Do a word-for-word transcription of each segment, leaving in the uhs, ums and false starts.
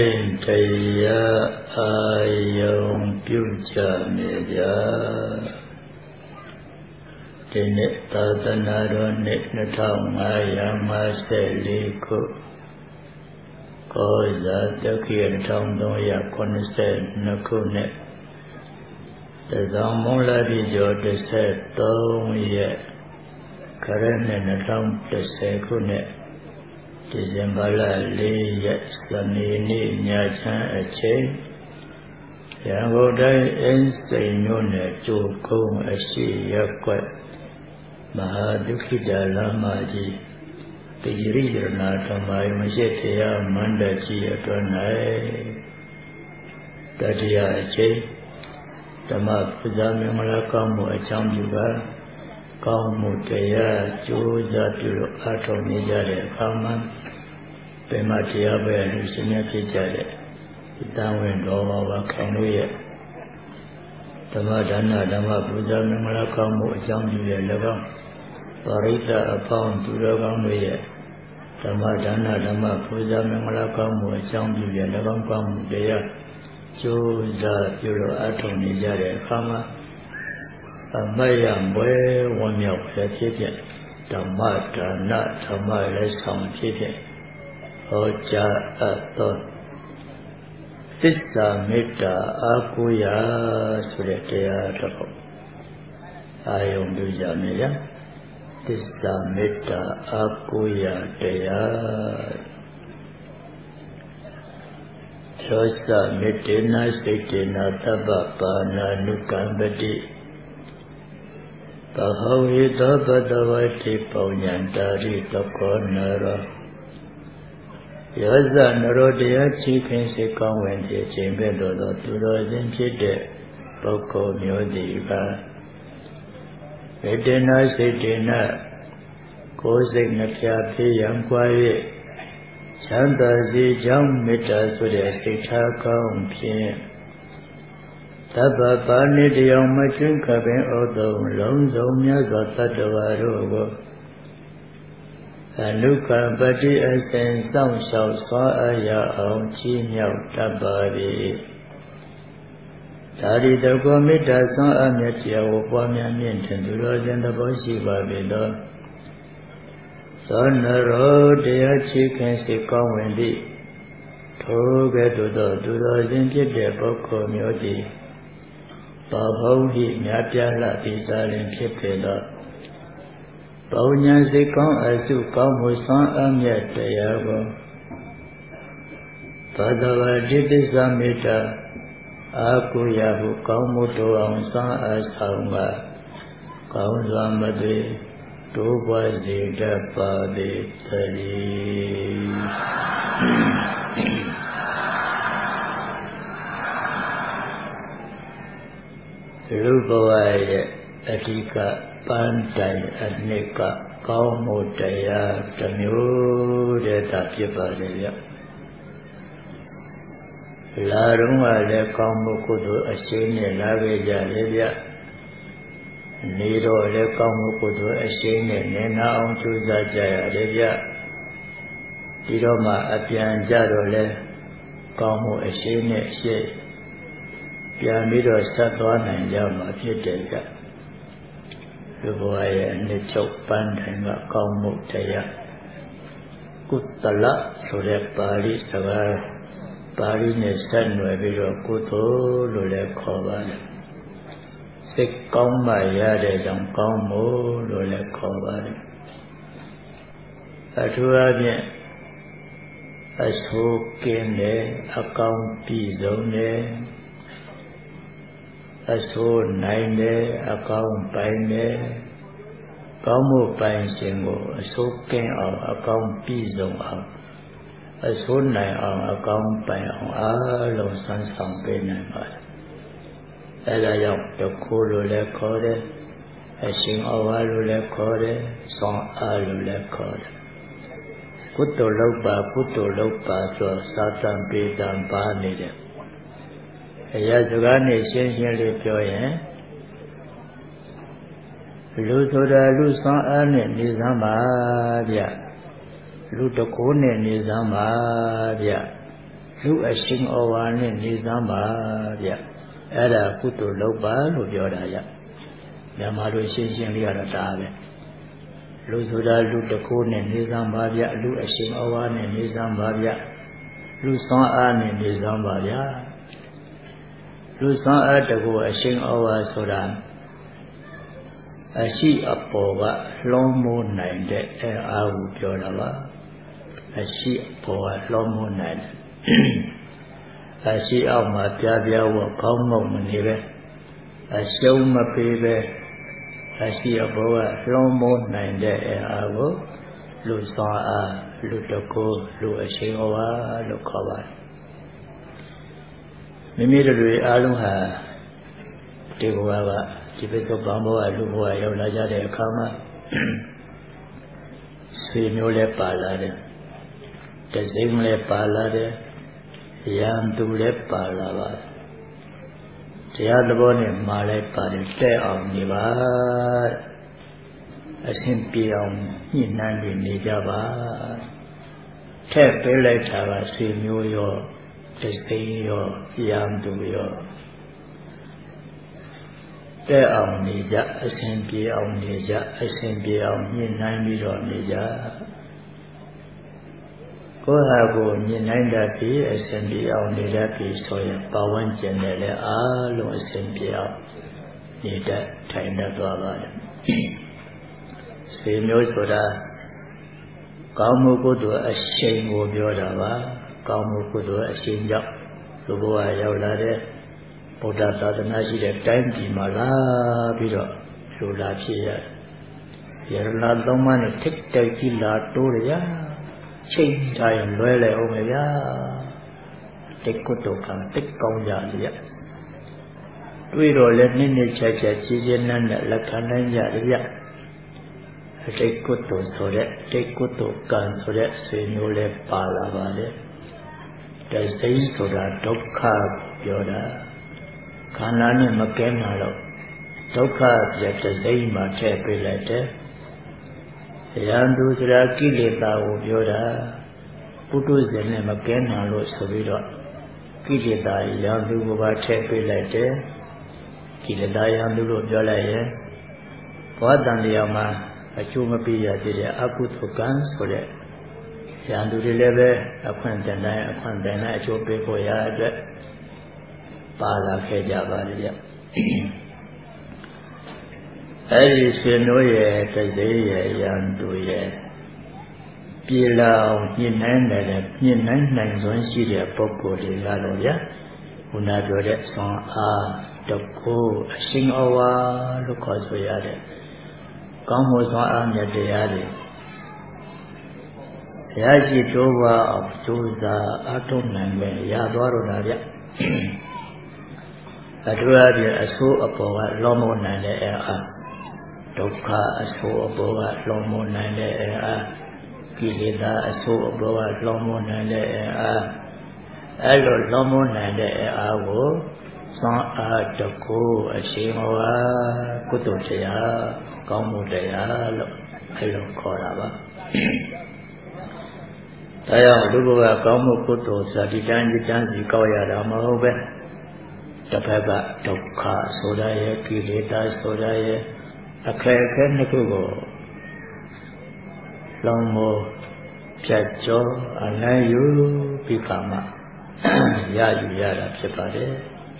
င့်တရားအာယုံပြုကြမြေဗျာဒီနေ့သာသနာတော်နှစ်နှစ်ထောင်ငါးရာငါးဆယ်လေးခုကောဇာတက္ကရာတစ်ထောင်သုံးရာခုနှစ်ဆယ်နှစ်ခုနှစ်တဇောင်းမုံလာပြည်ကျော်တစ်ဆယ်သုံးရက်ခရစ်နှစ်နှစ်ထောင်တစ်ဆယ်ခုနှစ်ဒီဇင်ဘာလလေးရက်စနေနေ့ညချမ်းအချိန်ရန်ကုန်တိုင်းအင်းစိန်မြို့နယ်ကျိုကုန်းအရှိရပ်ကွက်မဟာဒုက္ခိတလမ်းမကြီးတိရိရဏဓမ္မယမရှိတရားမန္တကြီးအတွင်း၌တတိယအချိန်ဓမ္မပူဇာမင်္ဂလာကောင်းမှုအကြောင်းပြုပါကောင်းမှုတရားကြိုးစားပြုလို့အားထုတ်နေကြတဲ့အခါမှာပင်မတရားပဲလူရှင်များဖြစ်ကြတဲ့ဒီတန်ဝင်တော်ဘာဝခံလို့ရဲ့ဓမ္မဒါနဓမ္မပူဇာမင်္ဂလာကောင်းမှုအကြောင်းပြုရဲ့၎င်းပရိသတ်အပေါင်းသူတော်ကောင်းတို့ရဲ့ဓမ္မဒါနဓမ္မပူဇာမင်္ဂလာကောင်းမှုအကြောင်းပြုရဲ့၎င်းကောင်းမှုတရားကြိုးစားပြုလို့အားထုတ်နေကြတဲ့အခါမှာအမယံဘွယ်ဝမ်းမြောက်ပဲဖြစ်ဖြစ်ဓမ္မဒါနဓမ္မလည်းဆောင်ဖြစ်ဖြစ်ဟောကြားအပ်သောသစ္စာမေတ္တာအာကိုရာဆိုတဲ့တရားတော်အာယုံပြုကြမယ်ဗျာသစ္စာမေတ္တာအာကိုရာတရားသောစမေတ္တေနစိတ်တေနသဗ္ဗပါဏာနုကံပတိဘဟဝေသောဘဒဝတိပုညံတာရိသကောနရောယောဇနရောတရားချီးခင်စေကောင်းဝင်ခြင်းခြင်းပဲ့တော်သောသူတော်ချင်းဖြစ်တဲ့ပုဂ္ဂိုလ်မျိုးသည်ကမေတ္တနာစိတ်တေနကိုယ်စိတ်နှပြဖေးရန်ကွာ၍ချမ်းသာစေကြောင်းမေတ္တာဆိုတဲ့စိတ်ထားကောင်းဖြင့်သဗ္ဗပါဏိတယောမကျွန်းခပင်ဩသုံးလုံးစုံမြတ်စွာသတ္တဝါတို့ကိုအနုကံပတိအစဉ်စောင့်ရှောက်စွာအရအောင်ချီးမြှောက်တတ်ပါ၏ဒါရီတကောမေတ္တာဆွမ်းအမြတ်တရားကိုပွားများမြင့်ထင်သူတော်စင်သဘောရှိပါပေသောသောနရောတရားချီးခင်စေကောင်းဝင်သည့်ထိုကဲ့သို့သောသူတော်စင်ဖြစ်တဲ့ပုဂ္ဂိုလ်မျိုးသည်ဘာဘုံဟိမြတ်ပြလှပြီးစားလင်ဖြစ်ပေသောပုံညာစိတ်ကောင်းအစုကောင်းမှုဆွမ်းအမြတ်တရားကိုဘာသာဝတိသစ္စာမေတ္တာအာကိုရဟုကောင်းမှုတော်အောင်ဆွမ်းအဆောင်ကကောင်းစွာမသွေတိုးပွားစေတတ်ပါသည်တည်းလူဘဝရဲ့အဓိကပန်းတိုင်အနှစ်ကကောင်းမှုတရားတစ်မျိုးတည်းသာဖြစ်ပါတယ်ဗျလာတော့ကလည်းကောင်းမှုကုသိုလ်အရှိန်နဲ့လာခဲ့ကြလေဗျနေတော့လည်းကောင်းမှုကုသိုလ်အရှိန်နဲ့နေနာအောင်ကြိုးစားကြရတယ်ဗျဒီတော့မှအပြန်ကြတော့လည်းကောင်းမှုအရှိန်နဲ့ရှေ့ပြန်ပြီးတော့ဆက်သွားနိုင်ကြမှာဖြစ်တယ်ဗျလူဘဝရဲ့အနှစ်ချုပ်ပန်းတိုင်ကကောင်းမှုတရားကုသလဆိုတဲ့ပါဠိစကားပါဠိနဲ့ဆက်နွယ်ပြီးတော့ကုသိုလ်လို့လည်းခေါ်ပါတယ်စိတ်ကောင်းမှရတဲ့ကြောင့်ကောင်းမှုလို့လည်းခေါ်ပါတယ်အထူးအဖြင့်အဆိုးကင်းတယ်အကောင်းပြည့်စုံတယ်အဆိုးနိုင်တယ်အကောင်းပိုင်တယ်ကောင်းမှုပိုင်ခြင်းကိုအဆိုးကင်းအောင်အကောင်းပြည့်စုံအောင်အဆိုးနိုင်အောင်အကောင်းပိုင်အောင်အားလုံးစမ်းဆောင်ပေးနိုင်ပါတယ်အဲဒါကြောင့်တခုလိုလည်းခေါ်တယ်အရှင်အဝါလိုလည်းခေါ်တယ်ဆောင်းအားလိုလည်းခေါ်တယ်ကုသိုလ်လုပ်ပါကုသိုလ်လုပ်ပါဆိုသာသံပေတံပါနေတယ်အရာစကားနဲ့ရှင်းရှင်းလေးပြောရင်လူဆိုတာလူဆွမ်းအားနဲ့နေစမ်းပါဗျလူတကိုးနဲ့နေစမ်းပါဗျလူအရှင်ဩဝါနဲ့နေစမ်းပါဗျအဲ့ဒါကုသိုလ်လုပ်ပါလို့ပြောတာဗျမြန်မာလိုရှင်းရှင်းလေးကတော့ဒါပဲလူဆိုတာလူတကိုးနဲ့နေစမ်းပါဗျလူအရှင်ဩဝါနဲ့နေစမ်းပါဗျလူစွမ်းအားနဲ့နေစမ်းပါဗျလူစွမ်းအားတကိုးအရှင်ဩဝါဆိုတာအရှိအပေါ်ကလွှမ်းမိုးနိုင်တဲ့အဲအားကိုပြောတာပါအရှိအပေါ်ကလွှမ်းမိုးနိုင်တယ်အရှိအောက်မှာပြပြဝကောင်းမုံမနေပဲအရှုံးမပေးပဲအရှိအပေါ်ကလွှမ်းမိုးနိုင်တဲ့အဲအားကိုလူစွမ်းအားလူတကိုးလူအရှင်ဩဝါလို့ခေါ်ပါတယ်မိမိတို့တွေအားလုံးဟာဒီဘဝကဒီဘက်ကဘာဘောကလူဘဝရောက်လာကြတဲ့အခါမှာဆွေမျိုးလည်းပါလာတယ်တစိမ့်လည်းပါလာတယ်ရံသူလည်းပါလာပါတယ်တရားသဘောနဲ့မှာလည်းပါတယ်တဲ့အောင်နေပါအရှင်ပြေအောင်ညှိနှိုင်းပြီးနေကြပါထက်ပေးလိုက်တာကဆွေမျိုးရောတစိမ့်ရောရံသူရောတဲ့အောင်နေကြအစဉ်ပြေအောင်နေကြအစဉ်ပြေအောင်ညှိနှိုင်းပြီးတော့နေကြကိုယ်ဟာကိုညှိနှိုင်းတတ်ပြီးအစဉ်ပြေအောင်နေတတ်ပြီးဆိုရင်ပဝန်းကျင်နဲ့လည်းအားလုံးအစဉ်ပြေအောင်နေတတ်ထိုင်တတ်သွားပါတယ်ဆွေမျိုးဆိုတာကောင်းမှုကုသိုလ်အရှိန်ကိုပြောတာပါကောင်းမှုကုသိုလ်အရှိန်ကြောင့်လူဘဝရောက်လာတဲ့ဗုဒ္ဓသာသနာရှိတဲ့တိုင်းပြည်မှာလာပြီးတော့လူလာဖြစ်ရတယ်။ယရဏသုံးပါးနဲ့ထိတ်တိုက်ကြီးလာတိုးရချိန်ထားရင်လွဲလဲအောင်ပဲဗျာ။တိတ်ကုတ်တော့ကတိတ်ကောင်းကြလေ။တွေးတော့လည်းနည်းနည်းချက်ချက်ချီးချင်းနဲ့လက်ခံနိုင်ကြလေဗျ။တိတ်ကုတ်တော့ဆိုတဲ့တိတ်ကုတ်တော့ကံဆိုတဲ့ဆွေမျိုးလည်းပါလာပါလေ။တစိမ့်ဆိုတာဒုက္ခပြောတာခန္ဓာနဲ့မကဲမှာတော့ဒုက္ခဆိုတဲ့တစိမ့်မှာထည့်ပေးလိုက်တယ်။ရံသူဆိုတာကိလေသာကိုပြောတာပုထုဇဉ်နဲ့မကဲမှာလို့ဆိုပြီးတော့ကိလေသာရံသူကိုပါထည့်ပေးလိုက်တယ်။ကိလေသာရံသူလို့ပြောလိုက်ရင်ဘောတန်တရားမှာအကျိုးမပေးရသေးတဲ့အကုသိုလ်ကံဆိုတဲ့ရံသူတွေလည်းပဲအခွင့်တန်တိုင်းအခွင့်တန်တိုင်းအကျိုးပေးဖို့ရအတွက်ပါလာခဲ့ကြပါလေဗျအဲဒီရှင်တို့ရဲ့တသိရဲ့ရန်သူရဲ့ပြေလာအောင်ညှိနှိုင်းတယ်ညှိနှိုင်းနိုင်စွမ်းရှိတဲ့ပုဂ္ဂိုလ်တွေလာတော့ဗျခုနပြောတဲ့ဆွမ်းအားတကိုးအရှင်ဩဝါလို့ခေါ်ဆိုရတဲ့ကောင်းမှုဆွမ်းအားမြတ်တရားတွေရရှိတိုးပါအောင်ကြိုးစားအားထုတ်နိုင်မယ်ရသွားတော့တာဗျအထူးအဖြင့်အဆိုးအပေါ်ကလောမောနိုင်တဲ့အားဒုက္ခအဆိုးအပေါ်ကလောမောနိုင်တဲ့အားကိလေသာအဆိုးအပေါ်ကလောမောနိုင်တဲ့အားအဲ့လိုလောမောနိုင်တဲ့အားကိုသွန်အားတကူအရှိန်ဟောကုသိုလ်တရားကောင်းမှုတရားလို့အဲ့လိုခေါ်တာပါဒါကြောင့်လူဘဝကောင်းမှုကုသိုလ်ဆိုတာဒီတိုင်းဒီတိုင်းစီကောက်ရတာမဟုတ်ပဲတစ်ဖက်ကဒုက္ခဆိုတာရဲ့ကိလေသာဆိုတာရဲ့အခက်အခဲနှစ်ခုကိုလုံးမဖြတ်ကျော်အနံ့ယူပြီးကမှရယူရတာဖြစ်ပါတယ်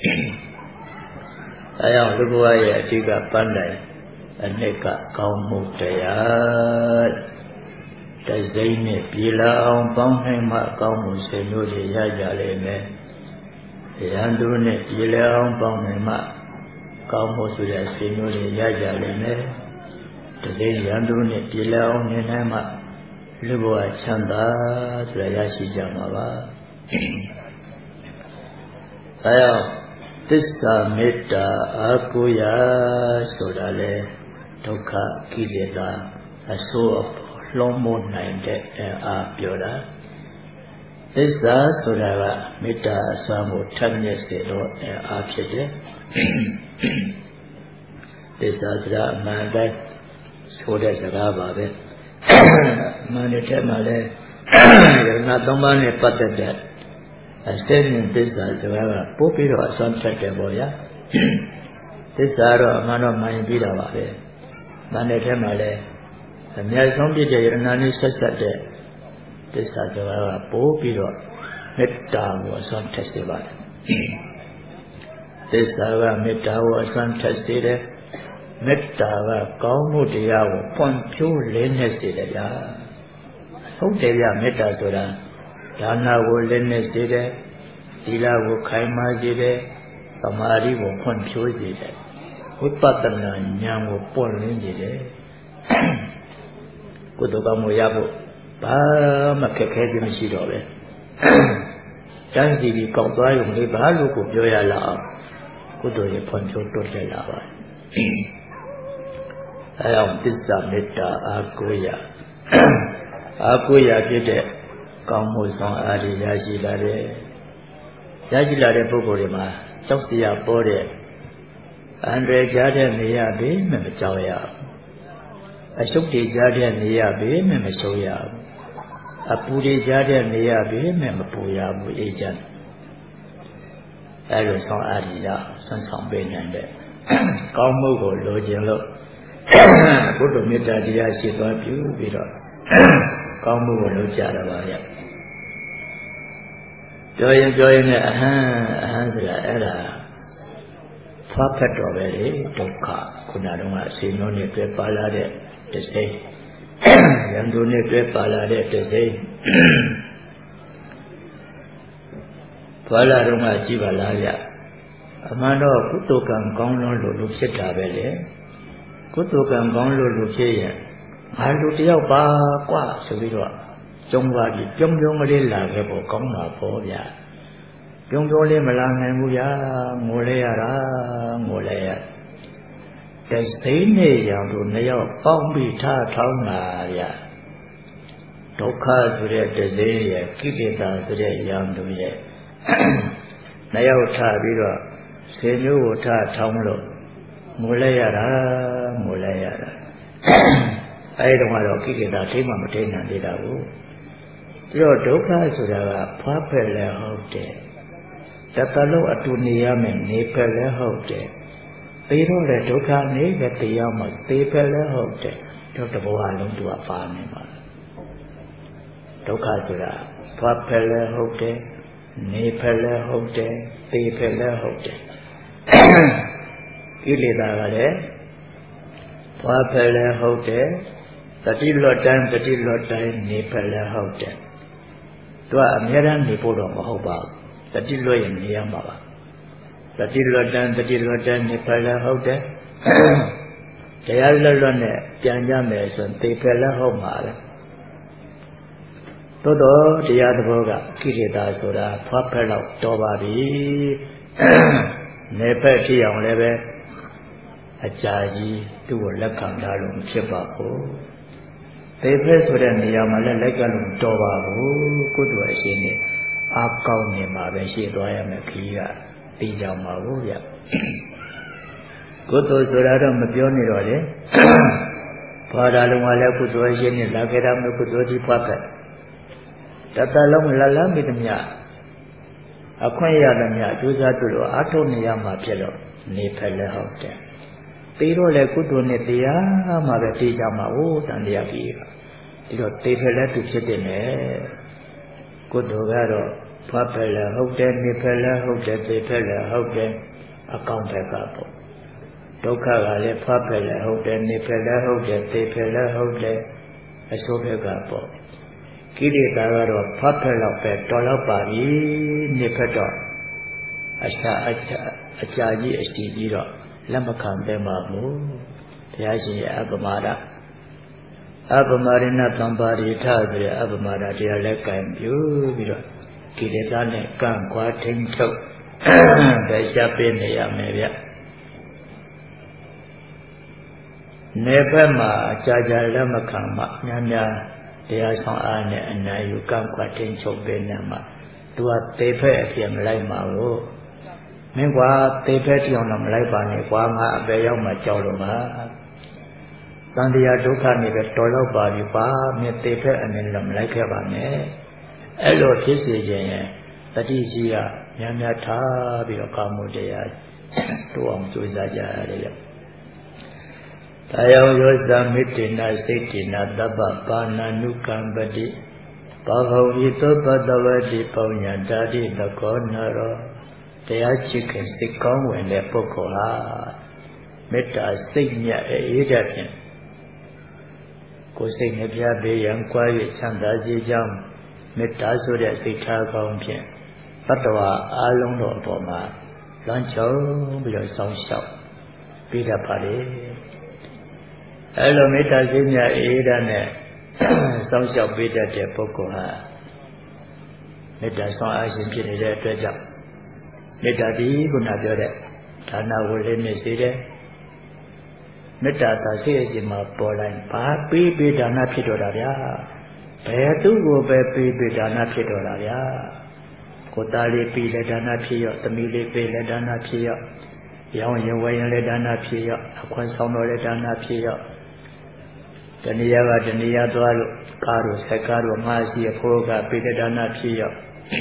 ။အဲကြောင့်လူဘဝရဲ့အဓိကပန်းတိုင်အနှစ်ကကောင်းမှုတရားတစိမ့်နဲ့ပြေလာအောင်ပေါင်းနိုင်မှကောင်းမှုစေမျိုးတွေရကြလိမ့်မယ်။ရန်သူနဲ့ပြေလာအောင်ပေါင်းနိုင်မှကောင်းမှုဆိုတဲ့စေမျိုးတွေရကြလိမ့်မယ်။တစိမ့်ရန်သူနဲ့ပြေလာအောင်နေနိုင်မှလူဘဝချမ်းသာဆိုတာရရှိကြမှာပါ။အဲကြောင့်သစ္စာမေတ္တာအာကိုရာဆိုတာလေဒုက္ခကိလေသာအဆိုးအပေါ်လွှမ်းမိုးနိုင်တဲ့အားပြောတာသစ္စာဆိုတာကမေတ္တာအစွမ်းကိုထပ်မြက်စေတော့အားဖြစ်တယ်သစ္စာဆိုတာအမှန်တိုင်းဆိုတဲ့စကားပါပဲအမှန်တဲ့မှာလဲယရဏသုံးပါးနဲ့ပတ်သက်တဲ့အစင်းသစ္စာဆိုတာကပို့ပြီးတော့အစွမ်းဖြတ်တယ်ပေါ့ဗျာသစ္စာတော့အမှန်တော့မှန်ပြီးတာပါပဲမှန်တဲ့ထဲမှာလည်းအများဆုံးပြည့်တဲ့ယရဏနဲ့ဆက်ဆက်တဲ့သစ္စာဆိုတာကပို့ပြီးတော့မေတ္တာကိုအစွမ်းထက်စေပါတယ်သစ္စာကမေတ္တာကိုအစွမ်းထက်စေတယ်မေတ္တာကကောင်းမှုတရားကိုပွင့်ဖြိုးလင်းနေစေတယ်ဗျာဟုတ်တယ်ဗျမေတ္တာဆိုတာဒါနကိုလင်းနေစေတယ်သီလကိုခိုင်မာစေတယ်သမာဓိကိုဖွံ့ဖြိုးစေတယ်ဝိပဿနာဉာဏ်ကိုပွင့်လင်းစေတယ်ကုသိုလ်ကောင်းမှုရဖို့ဘာမှခက်ခဲခြင်းမရှိတော့ပဲတန်းစီပြီးကောက်သွားရုံလေးဘာလို့ကိုပြောရလောက်အောင်ကုသိုလ်ရဲ့ဖွံ့ဖြိုးတိုးတက်လာပါတယ်အဲအောင်သစ္စာမေတ္တာအာကိုရအာကိုရဖြစ်တဲ့ကောင်းမှုဆောင်အားတွေရရှိလာတယ်ရရှိလာတဲ့ပုဂ္ဂိုလ်တွေမှာကြောက်စရာပေါ်တဲ့အန္တရာယ်ကြားတဲ့နေရပြီမမကြောက်ရဘူးအရှုပ်တွေကြားတဲ့နေရပြီမမရှုံးရဘူးအပူတွေကြားတဲ့နေရပြီမမပူရဘူးအေးချမ်းအဲလိုဆောင်အားတွေရဆွမ်းဆောင်ပေးနိုင်တဲ့ကောင်းမှုကိုလိုချင်လို့ဘုဒ္ဓမေတ္တာတရားရှိသွားပြုပြီးတော့ကောင်းမှုကိုလုပ်ကြတာပါဗျပြောရင်ပြောရင်လည်းအဟံအဟံဆိုတာအဲ့ဒါဖတ်ဖက်တော်ပဲလေဒုက္ခခုနတုန်းကအစီနှုံးနဲ့တွေ့ပါလာတဲ့တစိမ့်ရံသူနဲ့တွေ့ပါလာတဲ့တစိမ့်ပါလာတော့မှကြည့်ပါလားဗျအမှန်တော့ကုသိုလ်ကံကောင်းလို့လို့လို့ဖြစ်တာပဲလေကုသိုလ်ကံကောင်းလို့လို့ဖြစ်ရင်ငါလူတယောက်ပါกว่าဆိုပြီးတော့ကျုံသွားပြီးပြုံးပြုံးကလေးလာခဲ့ဖို့ကောင်းတာပေါ့ဗျာပြုံးပြုံးလေးမလာနိုင်ဘူးဗျာငိုလဲရတာငိုလဲရတသိန်းနဲ့ရောင်တို့နှစ်ယောက်ပေါင်းပြီးထားထောင်းလာဗျာဒုက္ခဆိုတဲ့တသိန်းရဲ့ကိလေသာဆိုတဲ့ရောင်တို့ရဲ့နှစ်ယောက်ထားပြီးတော့ဆေမျိုးကိုထားထောင်းလို့ငိုလဲရတာငိုလဲရတာအဲဒီတော့ကတော့ကိလေသာထိမှမထိနိုင်သေးတာကိုပြီးတော့ဒုက္ခဆိုတာကဖွားဖက်လည်းဟုတ်တယ်တတလုံးအတူနေရမယ်နေဖက်လည်းဟုတ်တယ်သေတော့လည်းဒုက္ခနေပဲသေရမှာသေဖက်လည်းဟုတ်တယ်တော့တဘောအလုံးသူကပါနေမှာဒုက္ခဆိုတာဖွားဖက်လည်းဟုတ်တယ်နေဖက်လည်းဟုတ်တယ်သေဖက်လည်းဟုတ်တယ်ကိလေသာကလည်းဖွားဖက်လည်းဟုတ်တယ်တတိလွတ်တိုင်းတတိလွတ်တိုင်းနေဖက်လည်းဟုတ်တယ်သူကအများအားနေဖို့တော့မဟုတ်ပါဘူးတတိလွတ်ရင်နေရမှာပါတတိလွတ်တိုင်းတတိလွတ်တိုင်းနေဖက်လည်းဟုတ်တယ်တရားလွတ်လွတ်နဲ့ပြန်ကြမယ်ဆိုရင်သေဖက်လည်းဟုတ်မှာလေသို့တော့တရားသဘောကကိလေသာဆိုတာဖွားဖက်တော့တော်ပါပြီနေဖက်ထီအောင်လည်းပဲအကြာကြီးသူ့ကိုလက်ခံထားလို့မဖြစ်ပါဘူးသေဖက်ဆိုတဲ့နေရာမှာလည်းလိုက်ကလို့တော်ပါဘူးကုသိုလ်အရှင်နဲ့အာကောင်းနေမှာပဲရှေ့သွားရမယ်ခီးကသိကြမှာဘူးဗျကုသိုလ်ဆိုတာတော့မပြောနေတော့လေဘာသာလုံးကလည်းကုသိုလ်အရှင်နဲ့လာခဲ့တာမျိုးကုသိုလ်ကြီးဖွားဖက်တတလုံးလလမ်းမိသမျှအခွင့်ရသမျှဒုစရတို့လိုအထုတ်နေရမှာဖြစ်လို့နေဖက်လည်းဟုတ်တယ်သေတော့လေကုသိုလ်နဲ့တရားမှာပဲသိကြမှာ哦တန်တရားကြီးဒီတော့သေဖက်လည်းသူဖြစ်တယ်နဲ့ကုသိုလ်ကတော့ဖွားဖက်လည်းဟုတ်တယ်နေဖက်လည်းဟုတ်တယ်သေဖက်လည်းဟုတ်တယ်အကောင်းဖက်ကပေါ့ဒုက္ခကလည်းဖွားဖက်လည်းဟုတ်တယ်နေဖက်လည်းဟုတ်တယ်သေဖက်လည်းဟုတ်တယ်အဆိုးဖက်ကပေါ့ကိလေသာကတော့ဖွားဖက်တော့ပဲတော်တော့ပါပြီနေဖက်တော့အရှာအချာအကြာကြီးအစီကြီးတော့လက်မခံပဲမှာဘူးဘုရားရှင်ရဲ့အပမဒအပမရိဏသံပါရိထဆိုတဲ့အပမဒတရားလက်ကံပြုပြီးတော့ကိလေသာနဲ့ကန့်ကွာထိန်ချုပ်ပဲရှားပေးနေရမယ်ဗျနေဖက်မှာအကြာကြာလက်မခံမှများများတရားဆောင်အားနဲ့အနာယူကန့်ကွာထိန်ချုပ်ပေးနေမှာသူကသေဖက်အဖြစ်မလိုက်ပါဘူးမင်းကွာသေဖက်တိအောင်တော့မလိုက်ပါနဲ့ကွာငါအပေရောက်မှကြောက်လို့ပါတန်တရားဒုက္ခနဲ့ပဲတော်တော့ပါပြီပါမင်းသေဖက်အနေနဲ့တော့မလိုက်ခဲ့ပါနဲ့အဲ့လိုဖြစ်စေခြင်းရင်တတိကြီးကများများထားပြီးတော့ကောင်းမှုတရားတိုးအောင်ကြိုးစားကြရတယ်ဗျဒါယောယောဇမိတေနစိတ်တေနသဗ္ဗပါဏာနုကံပတိဘာဝဝိသောပတဝတိပုံညာဓာတိသကောနရောတရားချစ်ခင်စိတ်ကောင်းဝင်တဲ့ပုဂ္ဂိုလ်ဟာမေတ္တာစိတ်မြတ်အေးတတ်ဖြင့်ကိုယ်စိတ်နှပြပေးရန်ကြွား၍ချမ်းသာစေကြောင်းမေတ္တာဆိုတဲ့စိတ်ထားကောင်းဖြင့်တတ္တဝါအလုံးတော်အပေါ်မှာလွမ်းချုံပြီးတော့ဆောင်းလျှောက်ပေးတတ်ပါလေအဲလိုမေတ္တာစိတ်မြတ်အေးတတ်နဲ့ဆောင်းလျှောက်ပေးတတ်တဲ့ပုဂ္ဂိုလ်ဟာမေတ္တာဆောင်အားရှင်ဖြစ်နေတဲ့အတွက်ကြောင့်မေတ္တာဒီခုနပြောတဲ့ဒါနဝလိနဲ့စေတဲ့မေတ္တာသာစိတ်အစဉ်မှာပေါ်လိုက်ဘာပေးပေးဒါနဖြစ်တော့တာဗျာဘယ်သူ့ကိုပဲပေးပေးဒါနဖြစ်တော့တာဗျာကိုသားလေးပေးလဲဒါနဖြစ်ရောသမီးလေးပေးလဲဒါနဖြစ်ရောရောင်းရင်ဝယ်ရင်လဲဒါနဖြစ်ရောအခွင့်ဆောင်တော့လဲဒါနဖြစ်ရောတဏှာကတဏှာသွားလို့ကားတို့ဆက်ကားတို့ငါးစီအဖို့ကပေးတဲ့ဒါနဖြစ်ရော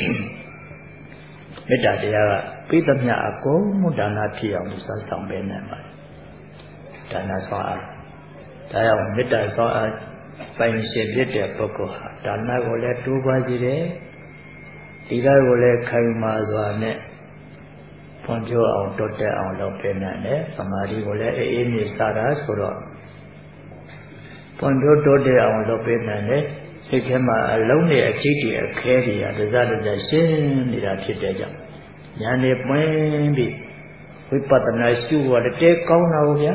မေတ္တာတရားကပေးသမျှအကုန်ဒါနဖြစ်အောင်စမ်းဆောင်ပေးနိုင်ပါတယ်ဒါနဆောင်အားဒါကြောင့်မေတ္တာဆောင်အားပိုင်ရှင်ဖြစ်တဲ့ပုဂ္ဂိုလ်ဟာဒါနကိုလည်းတိုးပွားစေတယ်သီလကိုလည်းခိုင်မာစွာနဲ့ဖွံ့ဖြိုးအောင်တိုးတက်အောင်လုပ်ပေးနိုင်တယ်သမာဓိကိုလည်းအေးအေးမြစတာဆိုတော့ဖွံ့ဖြိုးတိုးတက်အောင်လုပ်ပေးနိုင်တယ်စိတ်ထဲမှာအလုံးနဲ့အကျိတ်တွေအခဲတွေကတစတစရှင်းနေတာဖြစ်တဲ့ကြောင့်ဉာဏ်နဲ့ပွင့်ပြီးဝိပဿနာရှုရတဲ့ကောင်းတာဗျာ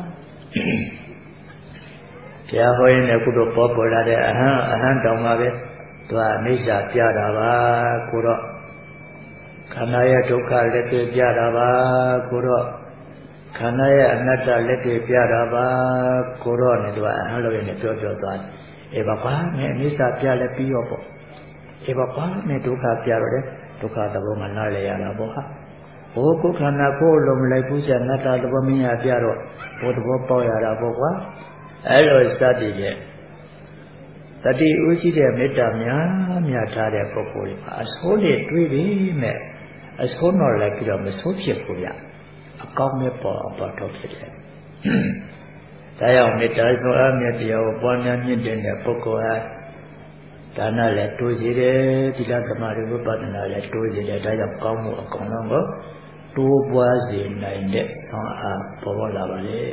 ဘုရားဟောရင်လည်းကုသိုလ်ပေါ်ပေါ်လာတဲ့အဟံအဟံတောင်ပါပဲသူကအိစ္ဆာပြတာပါကိုတော့ခန္ဓာရဲ့ဒုက္ခလက်တွေ့ပြတာပါကိုတော့ခန္ဓာရဲ့အနတ္တလက်တွေ့ပြတာပါကိုတော့နဲ့သူကအဟံလို့ရင်ပြောပြောသွားတယ်အေးပါပါနဲ့အိစ္ဆာပြလဲပြီးရောပေါ့အေးပါပါနဲ့ဒုက္ခပြတော့တယ်ဒုက္ခသဘောမှနားလည်ရတာပေါ့ဟာဘိုးကိုခန္ဓာကိုယ်လုံးမလိုက်ဘူးဆက်ငါတာသဘောမင်းရပြတော့ဘိုးသဘောပေါက်ရတာပေါ့ကွာအဲ့လိုစသည်ဖြင့်တတိဥရှိတဲ့မေတ္တာများများထားတဲ့ပုဂ္ဂိုလ်တွေအဆိုးတွေတွေးပြီးမဲ့အဆိုးတော့လည်းပြီးတော့မဆိုးဖြစ်ဘူးဗျအကောင်းမဲ့ပေါ်အပေါ်တော့ဖြစ်တယ်ဒါကြောင့်မေတ္တာဆိုအမြတ်တရားကိုပွားများမြင့်တင်တဲ့ပုဂ္ဂိုလ်ဟာဒါနလည်းတိုးစေတယ်သီလသမာဓိဝိပဿနာလည်းတိုးစေတယ်ဒါကြောင့်ကောင်းမှုအကုန်လုံးကိုတိုးပွားစေနိုင်တဲ့ဆောင်းအားပေါ်ပေါ်လာပါလေ